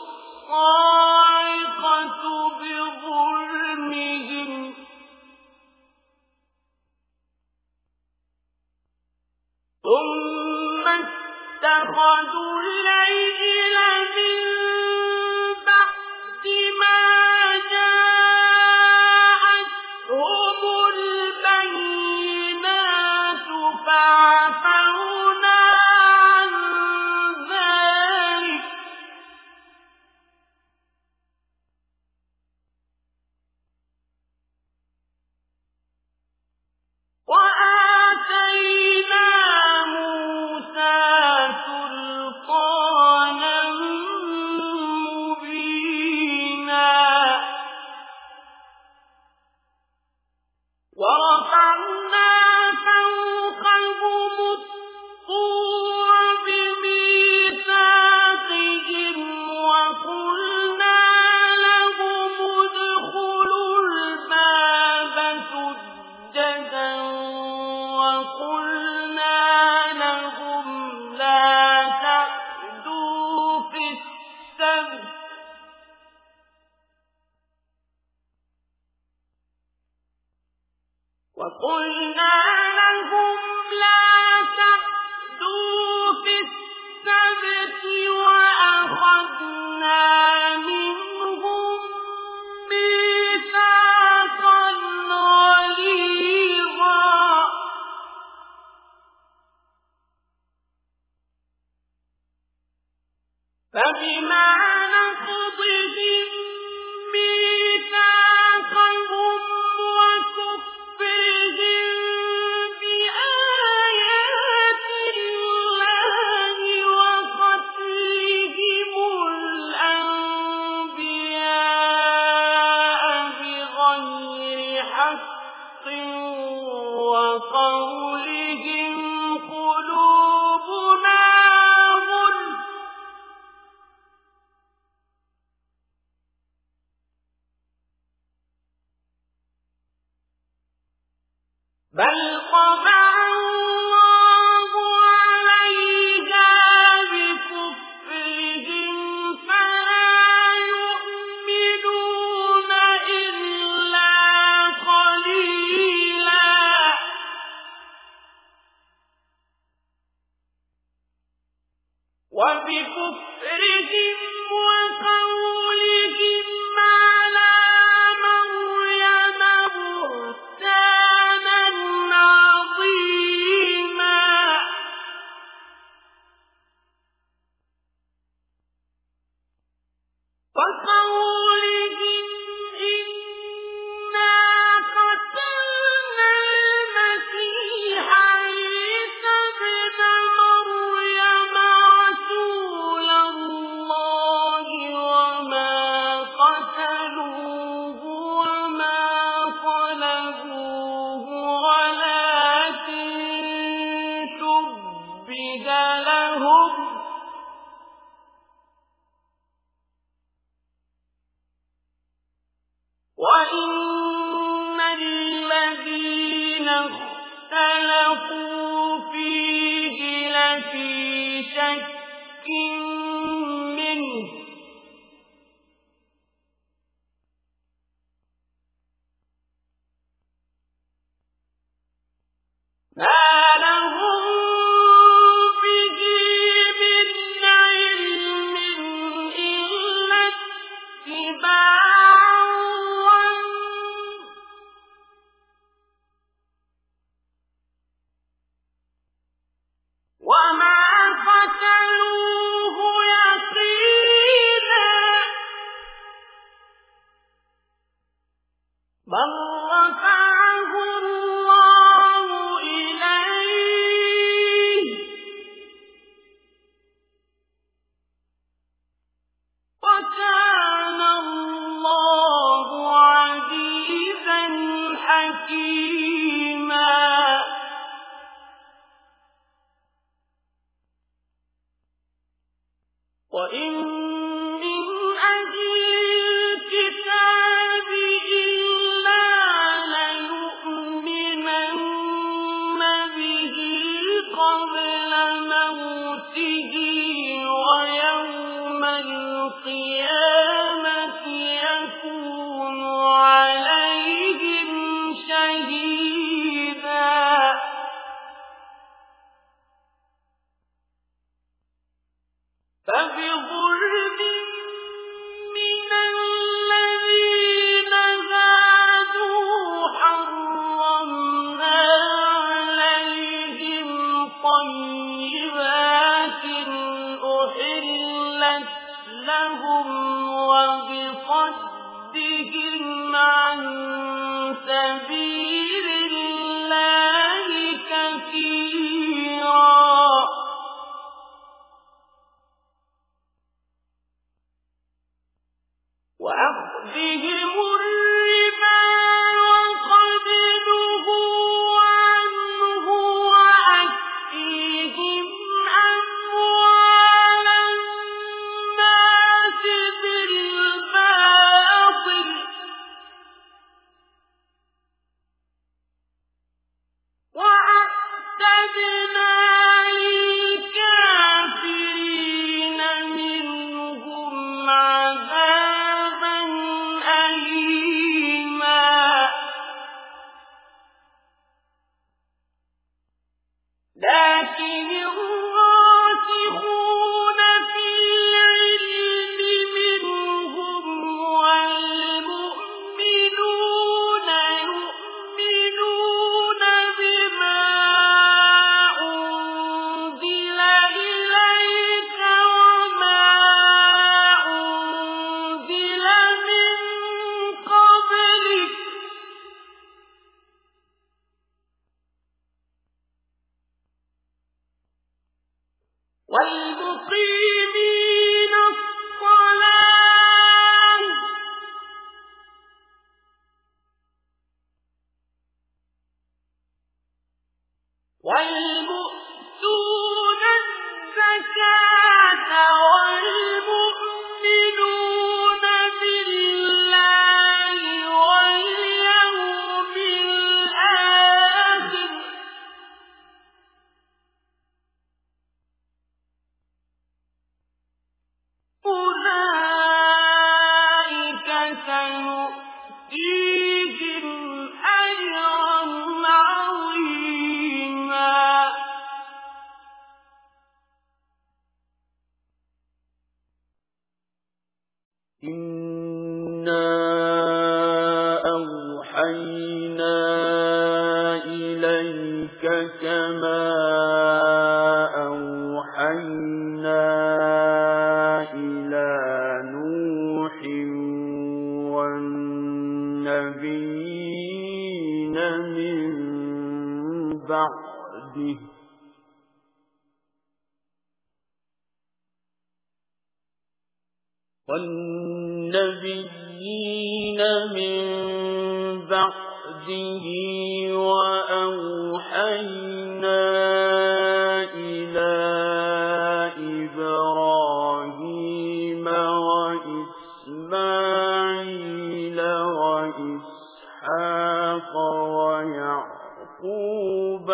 الصاعقة بظلمهم ثم اتخذوا العجل من بعد ما جاءتهم البينات فعفونا عن ذلك وآتينا موسى سلطانا فبما نقضهم ميثاقهم وكفرهم بآيات الله وقتلهم الأنبياء بغير حق وقولهم قلوبنا غلف بل طبع الله عليها بكفرهم فلا يؤمنون إلا قليلا وبكفرهم وقولهم على مريم بهتانا عظيما وقولهم إنا قتلنا المسيح عيسى ابن مريم رسول الله وما قتلوه وما صلبوه ولكن شبه لهم وإن الذين اختلفوا فيه لفي شك منه ما لهم به من علم إلا اتباع وما قتلوه يقينا بل رفعه الله إليه وكان الله عزيزا حكيما وإن من أهل الكتاب إلا ليؤمنن به قبل موته ويوم القيامة يكون عليهم شهيدا فبظلم من الذين هادوا حرمنا عليهم طيبات أحلت لهم وبصدهم عن سبيل الله كثيرا وأخذهم الربا وقد نهوا عنه وأكلهم أموال الناس بالباطل والمقيمين الصلاة والمؤتون الزكاة والمؤمنون بالله واليوم الآخر أولئك سنؤتيهم أجرا عظيما. إنا أوحينا إليك كما أوحينا إلى نوح والنبيين من بعده والنبيين من بعده وأوحينا إلى إبراهيم وإسماعيل وإسحاق ويعقوب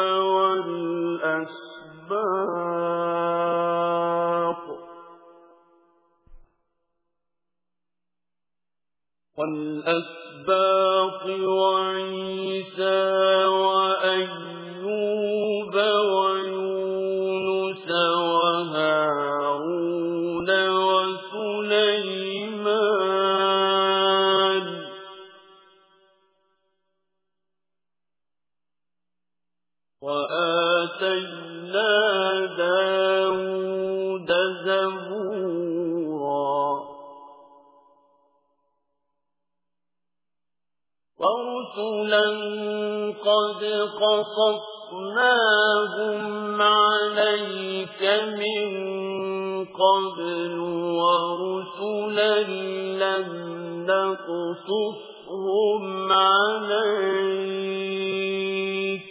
والأسباط والأسباط وعيسى وأيوب ويونس وهارون وسليمان وآتينا داود زبورا ورسلا قد قصصناهم عليك من قبل ورسلا لم نقصصهم عليك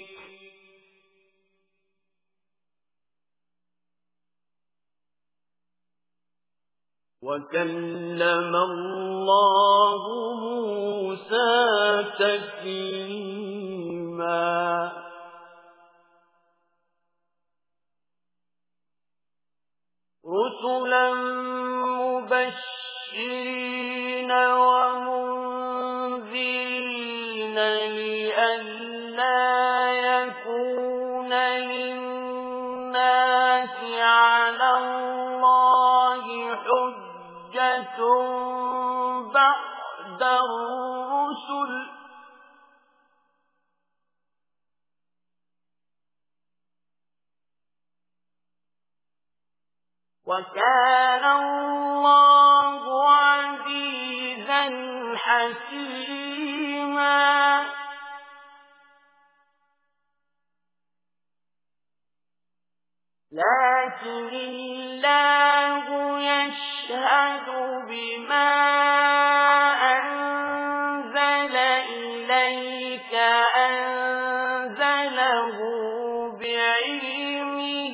وكلم الله موسى تكليما. رسلا مبشرين ومنذرين لئلا يكون للناس على الله حجة بعد الرسل وكان الله عزيزا حكيما. لكن الله يشهد بما أنزل إليك أنزله بعلمه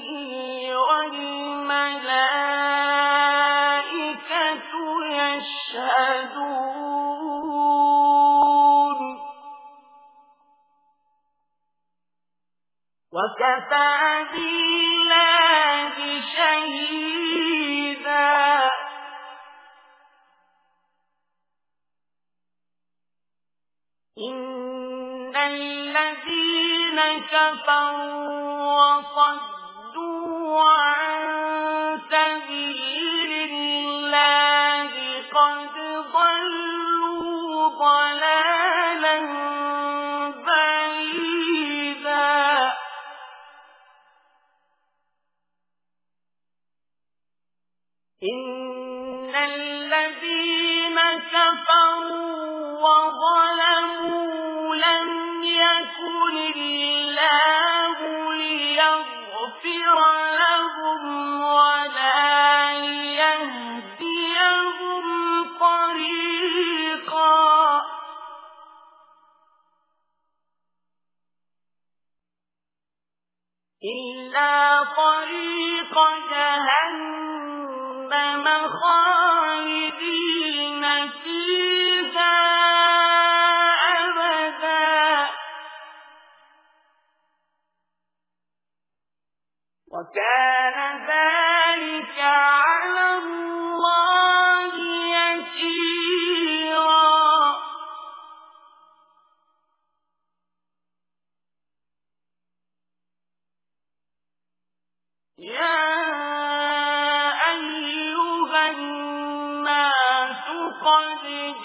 والملائكة يشهدون وكفى بالله شهيدا. إن الذين كفروا وصدوا عن سبيل الله قد ضلوا ضلالا بعيدا. إن الذين كفروا وظلموا لم يكن الله ليغفر لهم طريق جهنم خالدين فيها أبدا وكان ذلك على الله يسيرا يا أيها الناس قد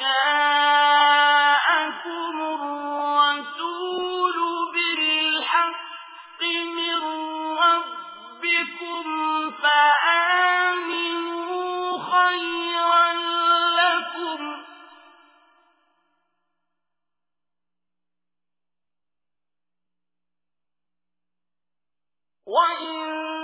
جاءكم الرسول بالحق من ربكم فآمنوا خيرا لكم وإن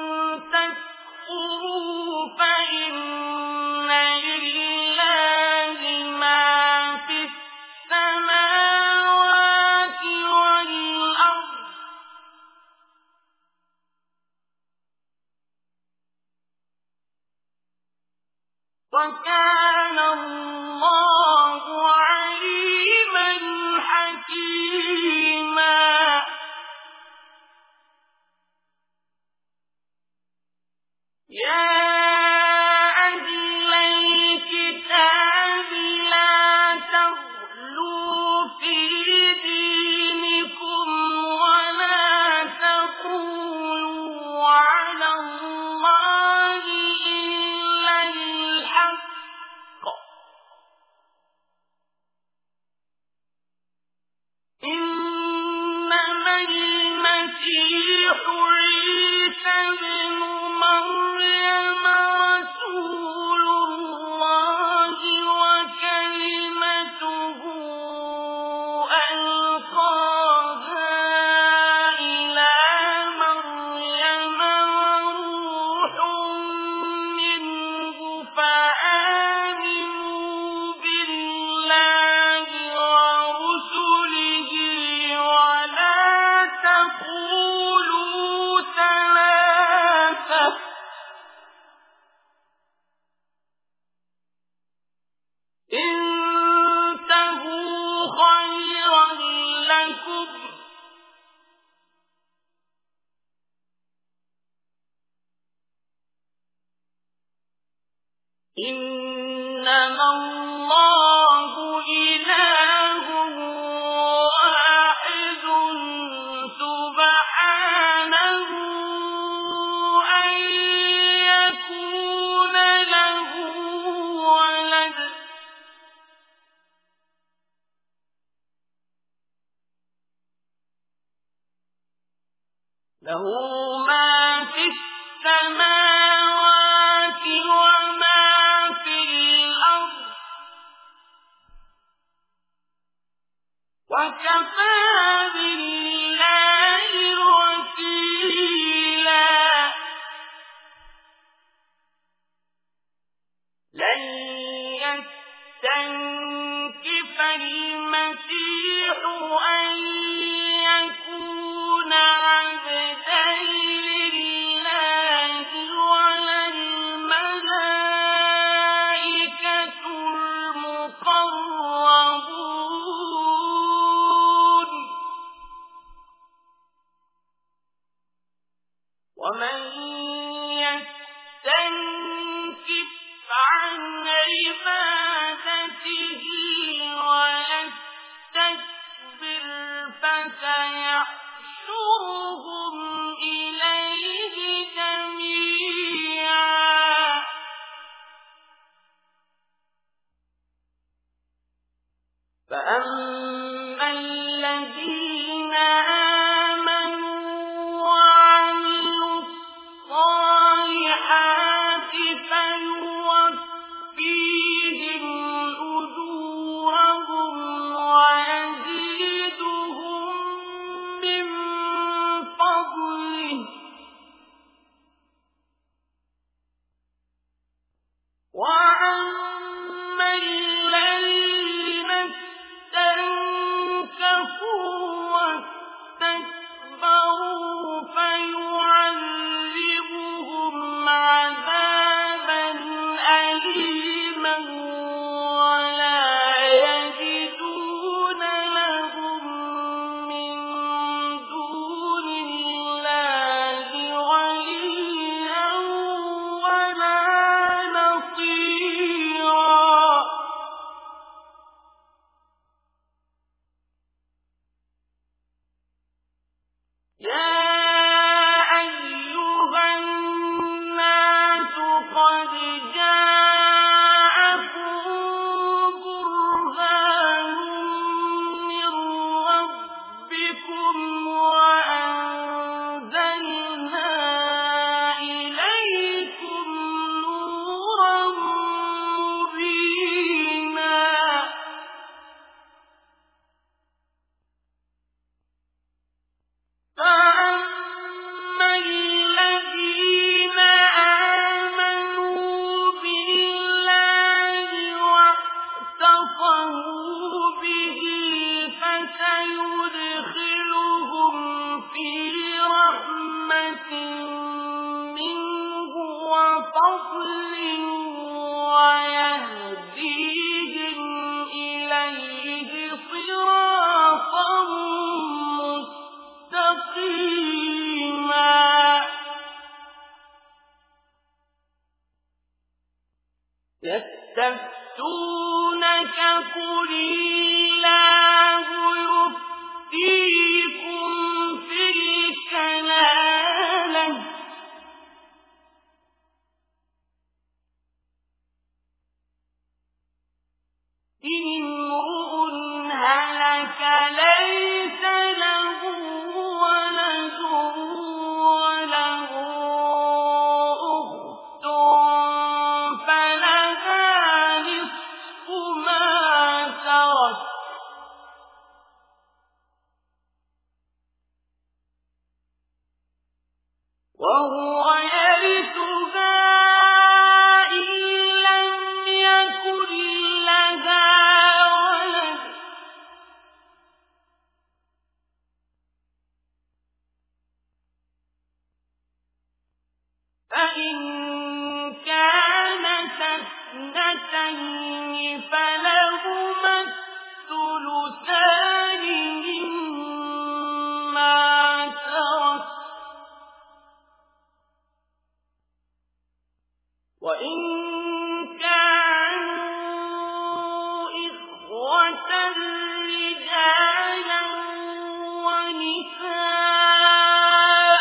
تكفروا فإن لله ما في السماوات والأرض وكان الله عليما حكيما يا أهل الكتاب لا تغلوا في دينكم ولا تقولوا على الله إلا الحق إنما المسيح عيسى بن مريم رسول الله وكلمته ألقاها إلى مريم وروح منه فآمنوا بالله ورسله ولا تقولوا ثلاثة انتهوا خيرا لكم إنما الله إله واحد سبحانه أن يكون له ولد له ما في السماوات وما في الأرض وكفى بالله وكيلا لن يستنكف المسيح أن يكون عبدا لله ولا الملائكة المقربون ومن يستنكف عن عبادته ويستكبر فسيحشرهم إليه جميعا فأما الذين آمنوا وعملوا الصالحات فيوفيهم أجورهم ويزيدهم من فضله وأما الذين استنكفوا فضل ويهديهم إليه صراطا مستقيما يستفتونك قل الله يفتيكم في الكلالة إن امرؤ هلك ليس له ولد وله أخت فلها نصف ما ترك وهو يرثها إن لم يكن لها ولد فإن كانت اثنتين فلهما الثلثان مما ترك وإن كانوا إخوة رجالا ونساء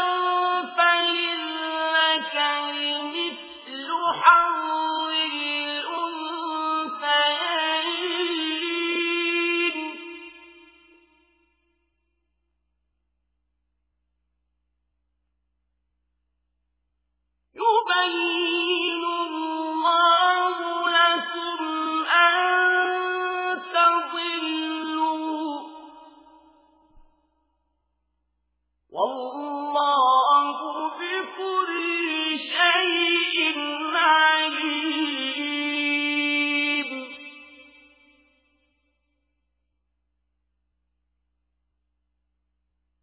فللذكر مثل حظ الأنثيين يبين الله لكم أن تضلوا والله